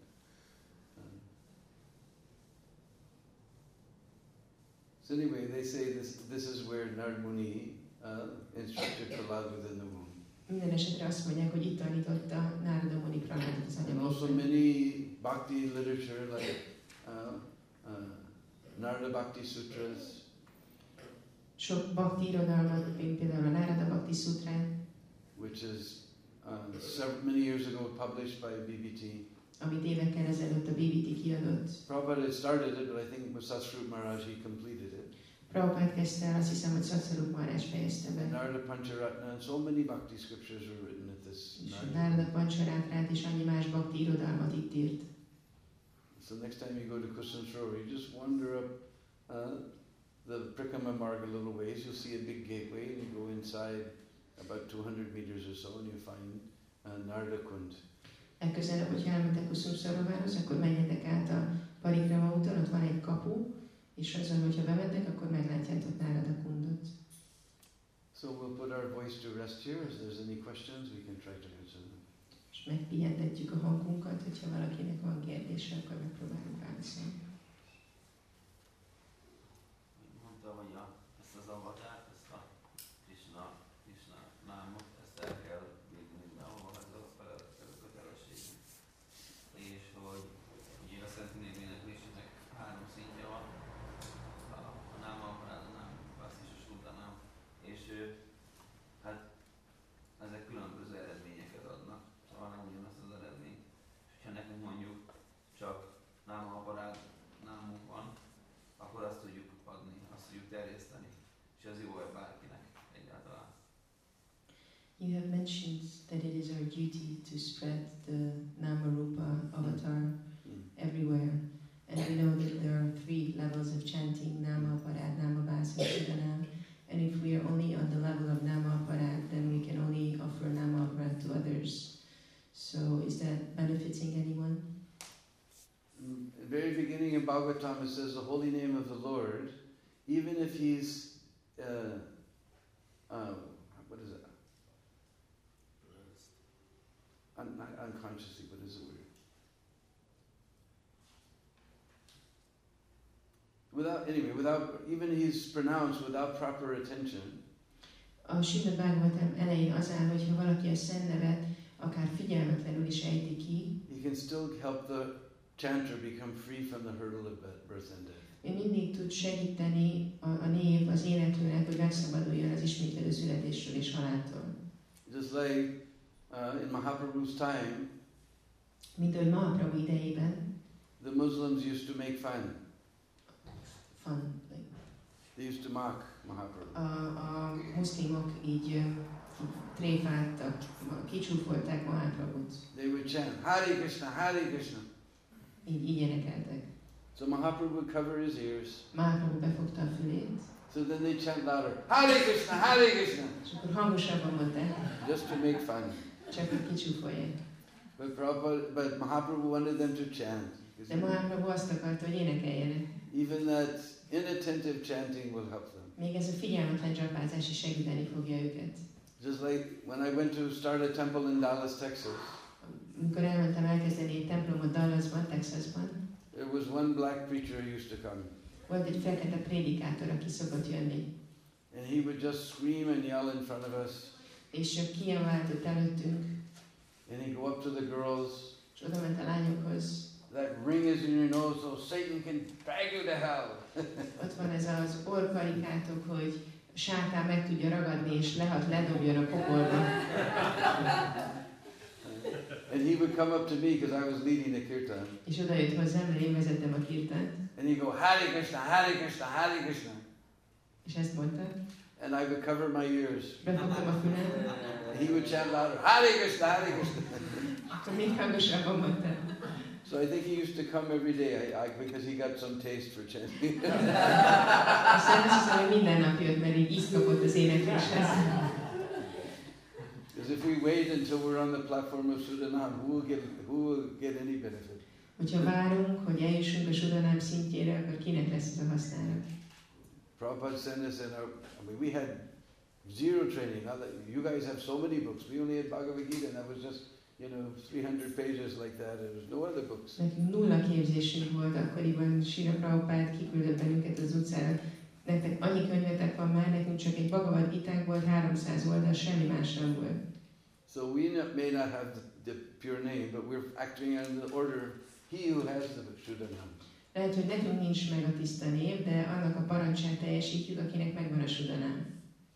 So anyway, they say this this is where Narad Muni uh, instructed Prahlad within the womb. Minden esetre azt mondják, hogy itt tanította Nárada Muni Prahládot az And also anyamon. many bhakti literature like uh, uh, Narada Bhakti Sutras, Sok bhakti irodalmat, mint például a Nárada Bhakti Sutrán, which is um, several, many years ago published by B B T. amit évekkel ezelőtt a bé bé té kiadott. Prabhupada had started it, but I think Sasrup Maharaj, he completed it. Prabhupád kezdte el, azt hiszem, hogy Satsvarup Maharaj fejezte be. Narada Pancharatna, and so many bhakti scriptures were written at this. És a Narada. Nárada Pancharátrát és annyi más bhakti irodalmat itt írt. So next time you go to Kusum Sarovar, you just wander up uh, the Prikama Marg a little ways, you'll see a big gateway, and you go inside about two hundred meters or so, and you find uh, Narada Kund. Legközelebb, hogyha elmentek Kuszumszorovához, akkor menjetek át a Parikrama úton, ott van egy kapu, és azon, hogyha bementek, akkor meglátjátok Nárada Kundot. So we'll put our voice to rest here. If there's any questions, we can try to answer them. És megpihentetjük a hangunkat, hogyha valakinek van kérdése, akkor megpróbálunk válaszolni. Mondta, hogy a, ezt az avatárt, ezt a Krishna, Krishna námot, ezt el kell vinni mindenhova, ez a kötelesség. És hogy ugye a Szent Név éneklésének három szintje van, a, a náma, a nem, azt is a sultanám, és hát ezek különböző eredményeket adnak, szóval nem ugyanazt az eredmény. És ha nekünk mondjuk csak náma aparát námunk van, akkor azt tudjuk adni, azt tudjuk terjeszteni, és az jó-e bárkinek egyáltalán. You have mentioned that it is our duty to spread the Nama Rupa avatar everywhere. And we know that there are three levels of chanting, Nama Aparad, Nama Bas, and Shuddhanam. And if we are only on the level of Nama Aparad, then we can only offer Nama Aparad to others. So is that benefiting anyone? In the very beginning in Bhagavatam, it says the holy name of the Lord, even if he's, uh, uh, what is it? Un- not unconsciously, what is the word? Without, anyway, without, even he's pronounced without proper attention, A Srimad Bhagavatam elején az áll, hogy ha valaki a Szent nevet akár figyelmetlenül is ejti ki, he can still help the chanter become free from the hurdle of birth and death. ő mindig tud segíteni a, a név az éneklőnek, hogy megszabaduljon az ismétlődő születésről és haláltól. Just like uh, in Mahaprabhu's time, Mint ahogy Mahaprabhu idejében, the Muslims used to make fun. fun, like, They used to mock Mahaprabhu. a, a muszlimok így ö, tréfáltak, kicsúfolták Mahaprabhut. They would chant, Hare Krishna, Hare Krishna. Így, így énekeltek. So Mahaprabhu would cover his ears. Mahaprabhu befogta a fülét, So then they chant louder, Hare Krishna, Hare Krishna. és akkor hangosabban mondták, Just to make fun. csak hogy kicsúfolják. But Prabhupada, but Mahaprabhu wanted them to chant. De Mahaprabhu azt akarta, hogy énekeljenek. Even that inattentive chanting will help them. Még ez a figyelmetlen csapázás is segíteni fogja őket. Just like when I went to start a temple in Dallas, Texas, Amikor elmentem elkezdeni egy templomot Dallasban, Texasban, there was one black preacher who used to come. volt egy fekete prédikátor, aki szokott jönni. And he would just scream and yell in front of us. És csak kiabáltott előttünk, And he'd go up to the girls. és oda ment a lányokhoz. That ring is in your nose so Satan can drag you to hell. Ott van ez az orkarikátok, hogy sátán meg tudja ragadni, és lehat ledobjon a pokolba. And he would come up to me because I was leading the kirtan. És oda jött hozzám, mert én vezettem a kirtánt. And he'd go, Hare Krishna, Hare Krishna, Hare Krishna. És ezt mondta. And I would cover my ears. Befogtam a fülem. And he would chant louder, Hare Krishna, Hare Krishna. Akkor még hangosabban mondta. So I think he used to come every day I, I, because he got some taste for chanting. Aztán azt hiszem, hogy minden nap jött, mert így ízt kapott az énekléshez. Because if we wait until we're on the platform of Sudanam, who will get, who will get any benefit? Hogyha várunk, hogy eljussunk a Sudanám szintjére, akkor kinek lesz ez a hasznára? Prabhupada sent us in our, I mean, we had zero training. Now that you guys have so many books. We only had Bhagavad Gita and that was just, you know, three hundred pages like that. There was no other books. Nekünk nulla képzésünk volt akkoriban, Srila Prabhupád kiküldött bennünket az utcára. Nektek annyi könyvetek van már, nekünk csak egy Bhagavad Gitánk volt, háromszáz oldal, semmi más nem volt. So we not, may not have the, the pure name, but we're acting in the order, he who has the Sudanam. Lehet, hogy nekünk nincs meg a tiszta név, de annak a parancsát teljesítjük, akinek megvan a Sudanám.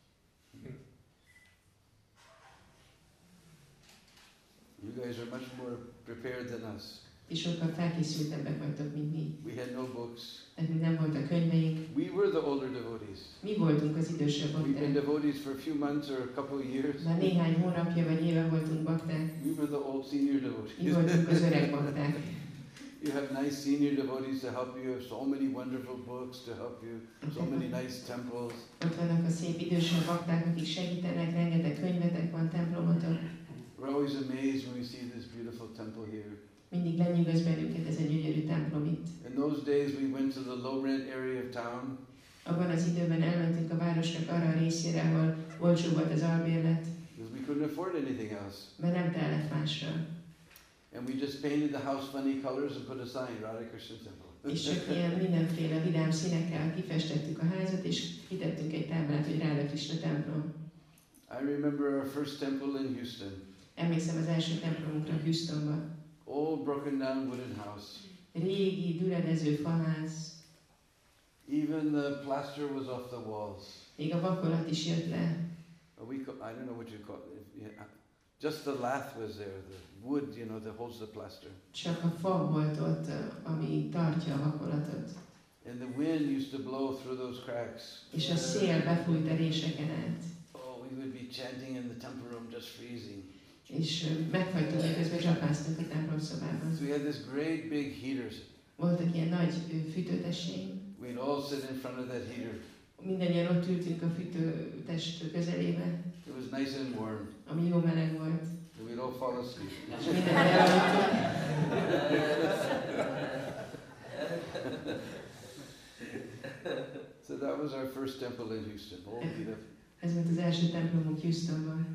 You guys are much more prepared than us. Ti sokkal felkészültebbek vagytok, mint mi. We had no books. Nekünk nem voltak könyveink. We were the older devotees. Mi voltunk az idősebb We've been bakták. devotees for a few months or a couple of years. Már néhány hónapja vagy éve voltunk bakták. We were the old senior Mi devotees. voltunk az öreg bakták. You have nice senior devotees to help you. You have so many wonderful books to help you. So many nice temples. Ott vannak a szép idősebb bakták, akik segítenek, rengeteg könyvetek van, templomotok. We're always amazed when we see this beautiful temple here. Mindig lenyűgöz bennünket ez a gyönyörű templom itt. In those days we went to the low rent area of town. Abban az időben elmentünk a városnak arra a részére, ahol olcsó volt az albérlet, Because we couldn't afford anything else. mert nem tellett másra. And we just painted the house funny colors and put a sign, Radha Krishna Temple. És csak ilyen mindenféle vidám színekkel kifestettük a házat, és kitettünk egy táblát, hogy Radha Krishna templom. I remember our first temple in Houston. Emlékszem az első templomunkra Houstonban. Old broken down wooden house. Régi, düredező faház. Even the plaster was off the walls. Még a vakolat is jött le. Uh, We ca- I don't know what you call it. Yeah, just the lath was there, the wood, you know, that holds the plaster. Csak a fa volt ott, ami tartja a vakolatot. And the wind used to blow through those cracks. És a szél befújt a réseken át. Oh, we would be chanting in the temple room, just freezing. És megfagytunk, miközben csapáztunk a templomszobában. So we had this great big heaters. Voltak ilyen nagy ö, fűtőtesséink. We'd all sit in front of that heater. Mindannyian ott ültünk a fűtőtest közelébe, It was nice and warm. ami jó meleg volt. And we'd all fall asleep. És mindannyian elaludtunk. So that was our first temple in Houston. All beat up. Ez volt az első templomunk Houstonban.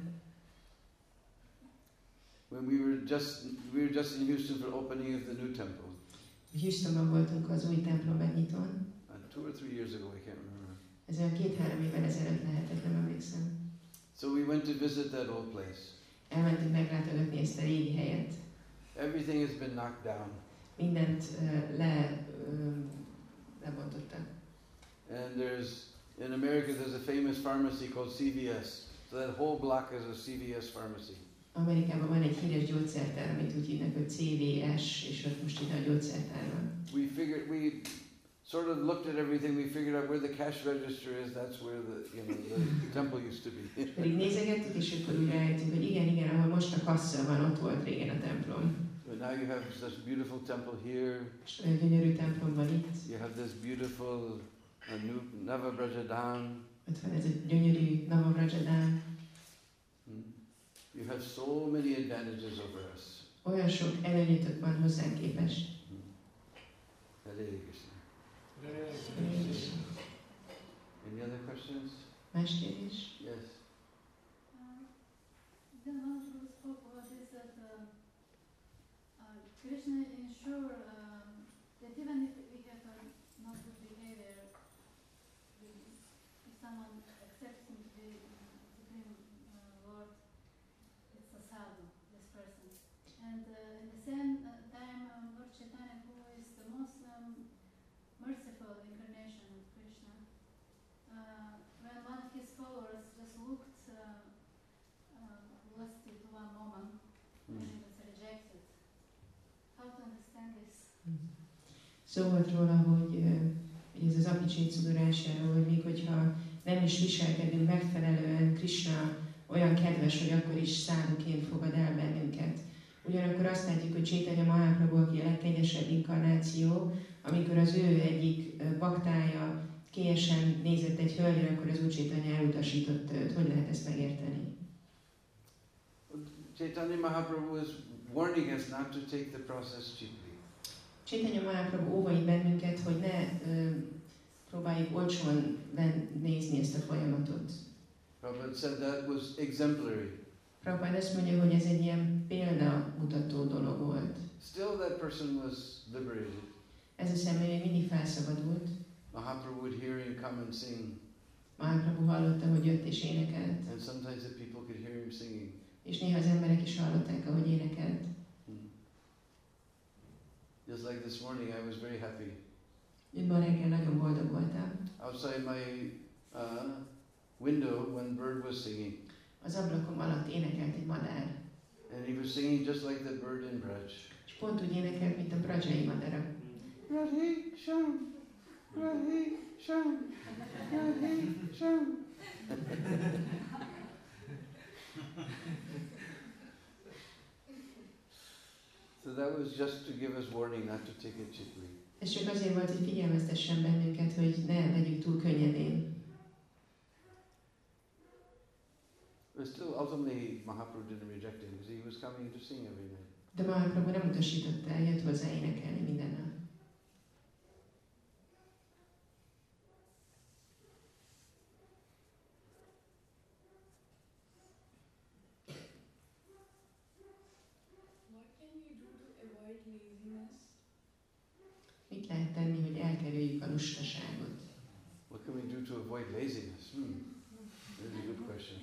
When we were just we were just in Houston for opening of the new temple. Houstonban voltunk az új templom megnyitón. Uh, two or three years ago, I can't remember. Ez olyan két-három évvel ezelőtt lehetett, nem emlékszem. So we went to visit that old place. Elmentünk meglátogatni ezt a régi helyet. Everything has been knocked down. Mindent uh, le, uh, lebontottak. And there's, in America, there's a famous pharmacy called C V S. So that whole block is a C V S pharmacy. Amerikában van egy híres gyógyszertár, amit úgy hívnak, hogy C V S, és ott most itt a gyógyszertár van. We figured, we sort of looked at everything, we figured out where the cash register is, that's where the, you know, the temple used to be. Pedig nézegettük, és akkor úgy rájöttünk, hogy igen, igen, ahol most a kassa van, ott volt régen a templom. But now you have this beautiful temple here, És olyan gyönyörű templom van itt. you have this beautiful uh, new Navabrajadam. Ott van ez a gyönyörű Navabrajadam. Hmm. You have so many advantages over us. Olyan sok előnyötök van hozzánk képest. Hmm. Hare Krishna. Any other questions? Más kérdés? Yes. Then one who spoke about this that uh, uh, Krishna ensure um, that even if we have a not good behavior, we, if someone accepts him to be Supreme uh, Lord, it's a sadhu, this person. And uh, in the same uh, time, um, Lord Chaitanya, who is the most um, merciful incarnation of Krishna, uh, when one of his followers just looked uh, uh, lusty to one woman, and Hmm. it was rejected. How to understand this? Szó volt róla, hogy, ö, hogy ez az apicsét szudorásáról, hogy még hogyha nem is viselkedünk megfelelően, Krishna olyan kedves, hogy akkor is száduként fogad el bennünket. Ugyanakkor azt látjuk, hogy Chaitanya Mahaprabhu, aki a legkegyesebb inkarnáció, amikor az ő egyik ö, baktája kélyesen nézett egy hölgyre, akkor az Úr Chaitanya elutasította őt. Hogy lehet ezt megérteni? Chaitanya Mahaprabhu is warning us not to take the process cheaply. Chaitanya Mahaprabhu óvait bennünket, hogy ne ö, próbáljuk olcsón ven- nézni ezt a folyamatot. Prabhupada said that was exemplary. Prabhupád azt mondja, hogy ez egy ilyen példamutató dolog volt. Still that person was liberated. Ez a személy még mindig felszabadult. Mahaprabhu would hear him come and sing. Mahaprabhu hallotta, hogy jött és énekelt. And sometimes the people could hear him singing. És néha az emberek is hallották, ahogy énekelt. Hmm. Just like this morning, I was very happy. Én ma reggel nagyon boldog voltam. Outside my uh, window, when bird was singing. Az ablakom alatt énekelt egy madár. And he was singing just like the bird in Braj. És pont úgy énekelt, mint a brajai madara. Radhe Sham, Radhe Sham, Radhe Sham. So that was just to give us warning not to take it cheaply. Ez csak azért volt, hogy figyelmeztessen bennünket, hogy ne vegyük túl könnyedén. The But still, ultimately, Mahaprabhu didn't reject him because he was coming to sing every night. De Mahaprabhu nem utasította el, jött hozzá énekelni minden nap. What can we do to avoid laziness? Mit lehet tenni, hogy elkerüljük a lustaságot? What can we do to avoid laziness? Hmm. That's a good question.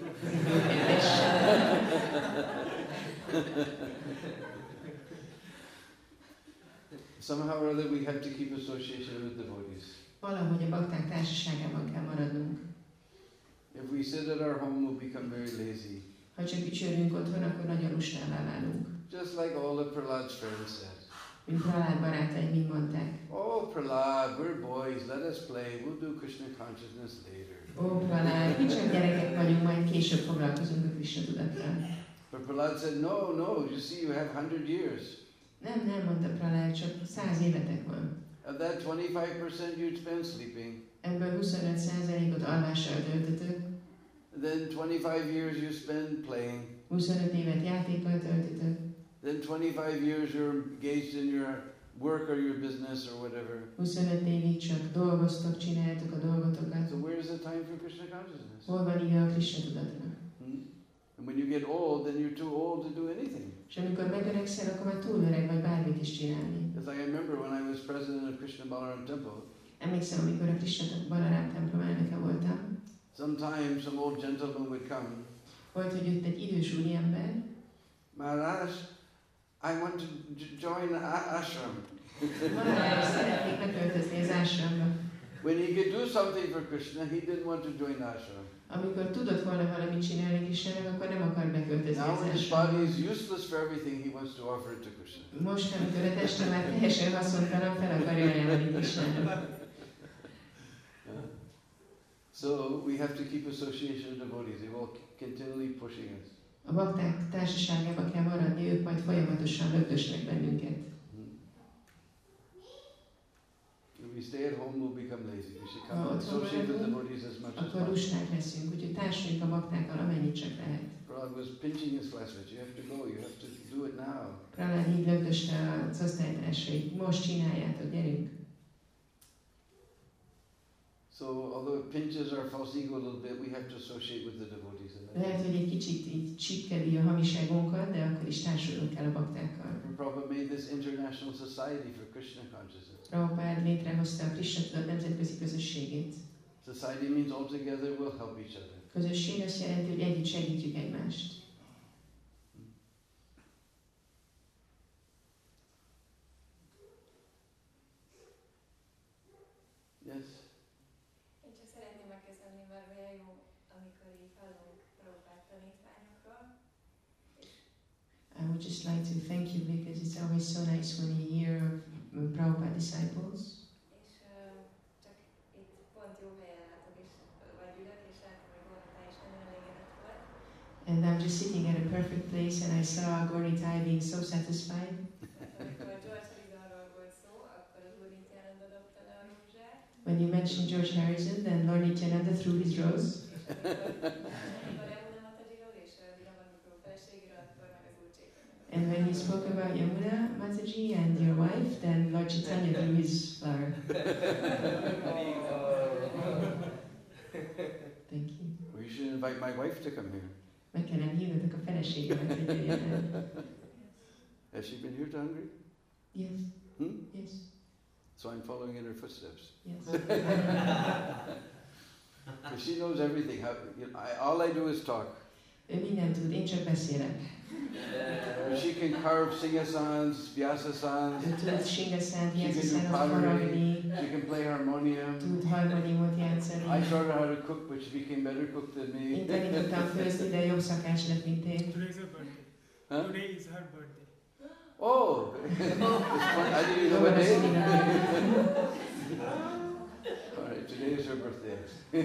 Somehow or other we have to keep association with devotees. Valahogy a bakták társaságában kell maradnunk. If we sit at our home, we'll become very lazy. Ha csak ücsörünk otthon, akkor nagyon lustává válunk. Just like all the Prahlad's friends said. Mint Prahlad barátai mind mondták. Oh, Prahlad, we're boys, let us play, we'll do Krishna consciousness later. Ó, Prahlad, mi csak gyerekek vagyunk, majd később foglalkozunk a Krishna tudattal. But Prahlad said, no, no, you see, you have hundred years. Nem, nem, mondta Prahlad, csak száz évetek van. Of that twenty-five percent you'd spend sleeping. Ebből huszonöt százalékot alvással töltötök. Then twenty-five years you spend playing. huszonöt évet játékkal töltötök. Then twenty-five years you're engaged in your work or your business or whatever. huszonöt évig csak dolgoztok, csináltok a dolgotokat. So where's the time for Krishna consciousness? Hol van idő a Krishna tudatra? Hmm? And when you get old, then you're too old to do anything. És amikor megöregszel, akkor már túl öreg vagy bármit is csinálni. Because I remember when I was president of Krishna Balaram Temple. Emlékszem, amikor a Krishna Balaram templom elnöke voltam. Sometimes some old gentleman would come. Volt, hogy jött egy idős úriember. Maharaj, I want to join ashram. Maharaj, szeretnék beköltözni az ásramba. When he could do something for Krishna, he didn't want to join ashram. Amikor tudott volna valamit csinálni Krishnának, akkor nem akar beköltözni Now az when his ásramba. body is useless for everything, he wants to offer it to Krishna. Most, amikor a teste már teljesen haszontalan, fel akarja ajánlani Krishnának. So we have to keep association with devotees. They will continually pushing us. A bakták társaságában kell maradni, ők majd folyamatosan lögdösnek bennünket. If we stay at home, we'll become lazy. We should come Ha and otthon associate with maradunk, devotees as much as akkor possible. lusták leszünk, úgyhogy társuljunk a baktákkal, amennyit csak lehet. Prahlad was pinching his classmates. You have to go. You have to do it now. Prahlad így lögdöste az osztálytársait. Most csináljátok, gyerünk! So although it pinches our false ego a little bit, we have to associate with the devotees. In that. Lehet, hogy egy kicsit így csipkedi a hamiságunkat, de akkor is társulunk el a baktákkal. Prabhupada made this international society for Krishna consciousness. Prabhupád létrehozta a Krishna tudat nemzetközi közösségét. Society means all together we'll help each other. Közösség azt jelenti, hogy együtt segítjük egymást. Yes. Én csak szeretném megköszönni, mert olyan jó, amikor így hallunk Prabhupád tanítványokról. I would just like to thank you because it's always so nice when you hear of Prabhupada disciples. És uh, csak itt pont jó helyen látok, és vagy ülök, és látom, hogy Gornitáj is nagyon elégedett volt. And I'm just sitting at a perfect place and I saw Gornitai being so satisfied. Amikor George Harrisonról volt szó, akkor az Úr Nityananda dobta le a rózsát. When you mentioned George Harrison, then Lord Nityananda threw his rose. And when you spoke about Yamuna Mataji and your wife, then Lord Chaitanya threw his flower. Thank you. Well, you should invite my wife to come here. Meg kellene hívnatok a feleségemet, hogy jöjjön el. Has she been here to Hungary? Yes. Hmm? Yes. So I'm following in her footsteps. Yes. Because she knows everything. How, you know, I, all I do is talk. Ő mindent tud, én csak beszélek. She can carve singasans, vyasasans. Ő tud singaszánt, She can do játszaszánot pottery. faragni, She can play harmonium. tud harmoniumot játszani. I taught her how to cook, but she became better cook than me. Én tanítottam főzni, de jobb szakács lett, mint én. Today is her birthday. Huh? Today is her birthday. Oh, it's fun. I didn't even know Jóban what az day. szülinapja. All right, today is her birthday.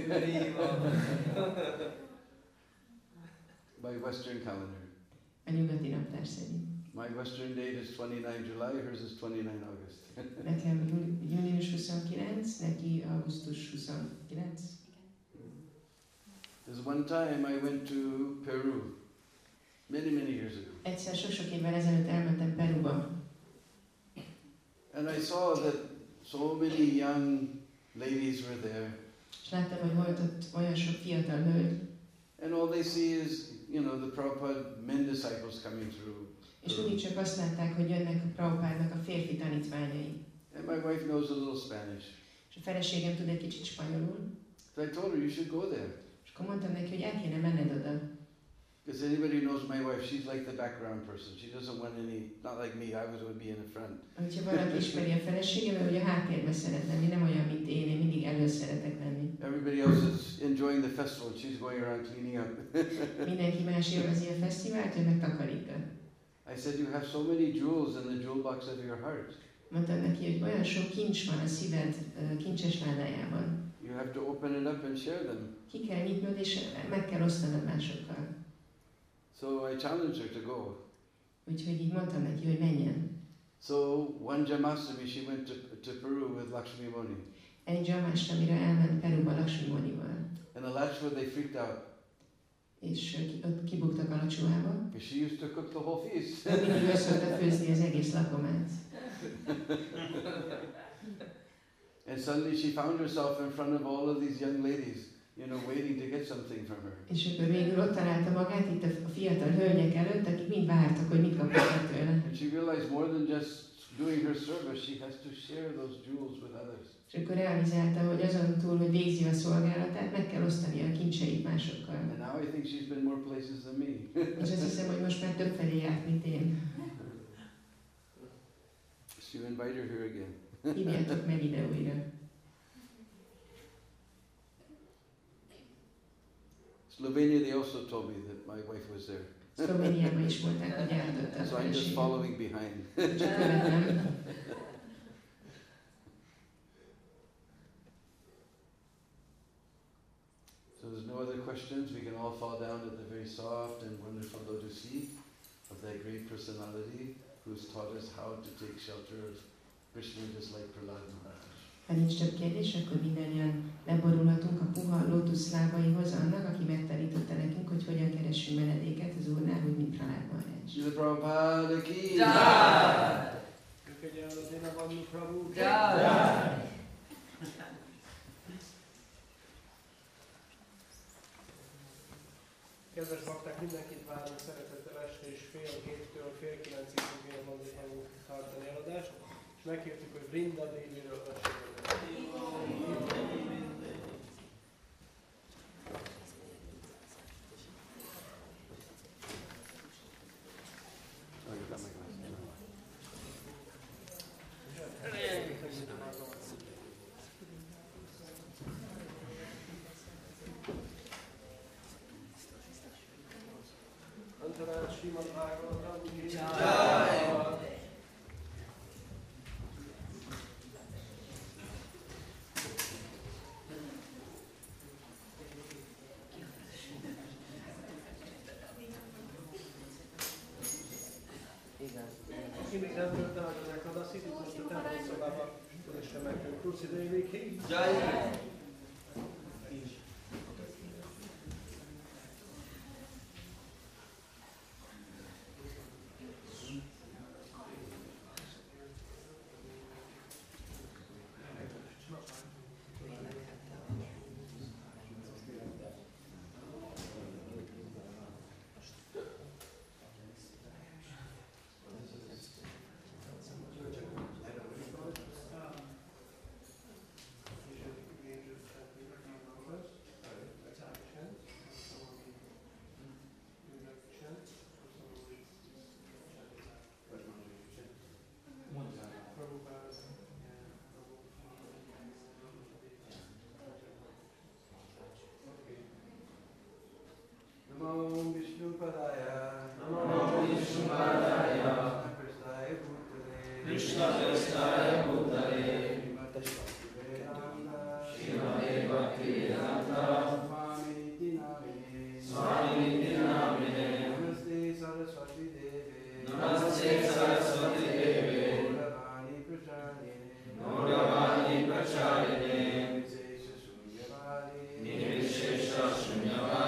By Western calendar. A nyugati naptár szerint. My Western date is twenty-ninth July, hers is twenty-ninth August. Nekem jú- június huszonkilenc, neki augusztus huszonkilenc. There's one time I went to Peru, many, many years ago. Egyszer sok-sok évvel ezelőtt elmentem Peruba, And I saw that so many young ladies were there. és láttam, hogy volt ott olyan sok fiatal hölgy, And all they see is, you know, the Prabhupada men disciples coming through. és úgy csak azt látták, hogy jönnek a Prabhupádnak a férfi tanítványai. And my wife knows a little Spanish. És a feleségem tud egy kicsit spanyolul, So I told her, you should go there. és akkor mondtam neki, hogy el kéne menned oda. Because anybody who knows my wife, she's like the background person. She doesn't want any, not like me, I was going to be in the front. Hogyha valaki ismeri a feleségem, ő hogy a háttérben szeret lenni, nem olyan, mint én, én mindig elő szeretek lenni. Everybody else is enjoying the festival, and she's going around cleaning up. Mindenki más élvezi a fesztivált, ő meg takarított. I said, you have so many jewels in the jewel box of your heart. Mondtam neki, hogy olyan sok kincs van a szíved ö, kincses ládájában. You have to open it up and share them. Ki kell nyitnod, és meg kell osztanod másokkal. So I challenged her to go. Úgyhogy így mondtam neki, hogy menjen. So one Jamashtami, she went to, to Peru with Lakshmi Moni. Egy Jamastamira elment Peruba Lakshmi Monival. And the Lakshmi, they freaked out. És ö, ki- ott kibuktak a lacsuába. Because she used to cook the whole feast. Ő mindig össze főzni az egész lakomát. And suddenly she found herself in front of all of these young ladies, you know, waiting to get something from her. És akkor végül ott találta magát itt a fiatal hölgyek előtt, akik mind vártak, hogy mit kapnak tőle. And she realized more than just doing her service, she has to share those jewels with others. És akkor realizálta, hogy azon túl, hogy végzi a szolgálatát, meg kell osztani a kincseit másokkal. And now I think she's been more places than me. És azt hiszem, hogy most már több felé járt, mint én. So you invite her here again. Hívjátok meg ide újra. Slovenia, they also told me that my wife was there. Szlovéniában is mondták, hogy eltötte a So I'm just feleségem. following behind. Csak követem. So there's no other questions. We can all fall down at the very soft and wonderful lotus feet of that great personality who's taught us how to take shelter of Krishna just like Prahlad Maharaj. Ha nincs több kérdés, akkor mindannyian leborulhatunk a puha lótusz lábaihoz annak, aki megtanította nekünk, hogy hogyan keressünk menedéket az Úrnál, úgy, mint Prahlad Maharaj. Srila Prabhupada ki Jai! Köszönjük az Dinavadnu Prabhu. Jai! Kedves bakták, mindenkit várunk szeretettel este és fél héttől fél kilencig fogjuk tartani eladást, és megkértük, hogy Brinda Déviről Oh, you got my glasses. Antarás Srimad Bhagavatam ki Jai! Aki még nem tölte meg az Ekadaszit, itt most a templom szobában különösen meg Kruci Devi ki. Jai! Namo Vishnu Padaya. Namo Vishnu Padaya. Krishnaya Bhutale. Krishna Prestaya Bhutale. Vedanta. Shrimate Bhaktivedanta. Swamiti Namine. Swamiti Namine. Namaste Saraswati Deve. Namaste Saraswati Deve. Gauravani Pracharine. Gauravani Pracharine. Nirvishesha Shunyavadi. Nirvishesha Shunyavadi.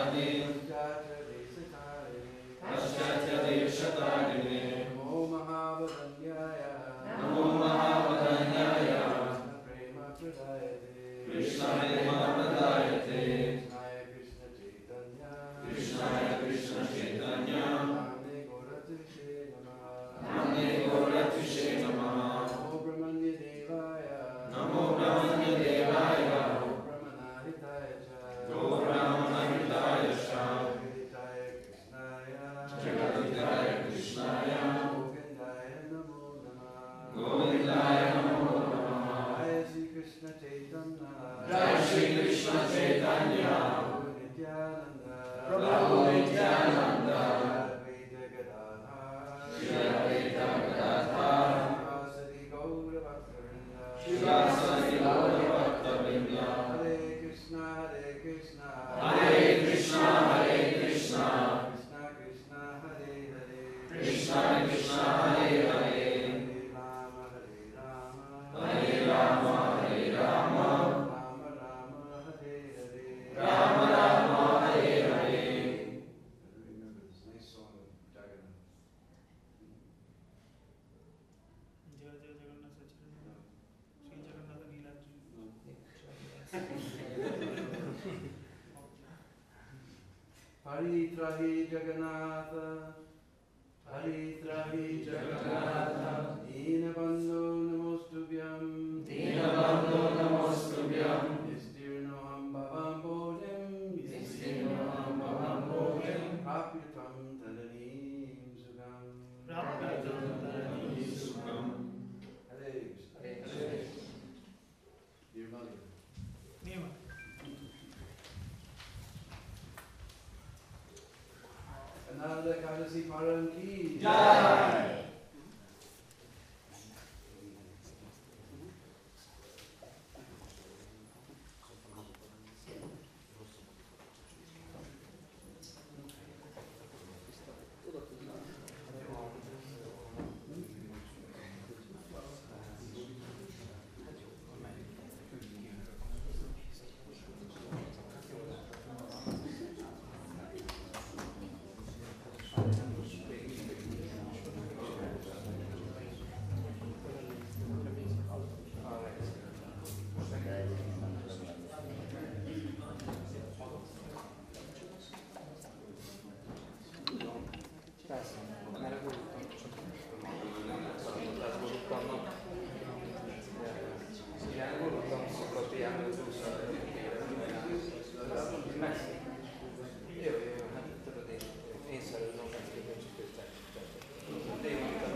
Namo Mahavadanyaya. Prema Pradayate. Krishna Prema Pradayate. Krishna Chaitanya. Krishnaya Krishna Chaitanya. Namne Gauratushe Namaha. Namne Gauratushe Namaha. Namo Brahmanya Devaya. Namo Brahmanya Devaya. Brahmanahitaya cha. Go Brahmanahitaya cha. Jagadhitaya Krishnaya. Jagadhitaya Krishnaya. Govindaya Namo Namaha. Govindaya Namo Namaha. Jai Shri Krishna Chaitanya. Jai Shri Krishna Chaitanya. Prabhu Nityananda. Prabhu Nityananda. Advaita Gadadhar. Shri Advaita Gadadhar. Srivasadi Gaura Bhaktivinoda. Srivasadi Gaura Bhaktivinoda. Hare Krishna, Hare Krishna. Hare Krishna, Hare Krishna. Krishna Krishna, Hare Hare. Krishna Krishna, Hare Hare. Hare Rama, Hare Rama. Hare Rama, Hare Rama. Rama Rama, Hare Hare. Rama Rama, Hare Hare. Remember this nice song of Jagannath. जय जय जगन्नाथ सच्चिदानंद श्री जगन्नाथ लीला जी Paritrahi Jagannatha, Paritrahi Jagannatha, Dinabandho Namostubhyam, Dinabandho Namostubhyam, Vistirnoham Bhavam Bodhim, Vistirnoham Bhavam Bodhim, Prapyatam Tadanim Sugam. Prapyatam Tadanim Sugam. Hare Krishna. Hare Krishna. Dear mother, नियम Ananda Kadasi Param Ki Jai.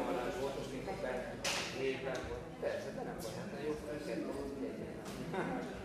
Persze, de nem baj, hát a jó felkelt, az egy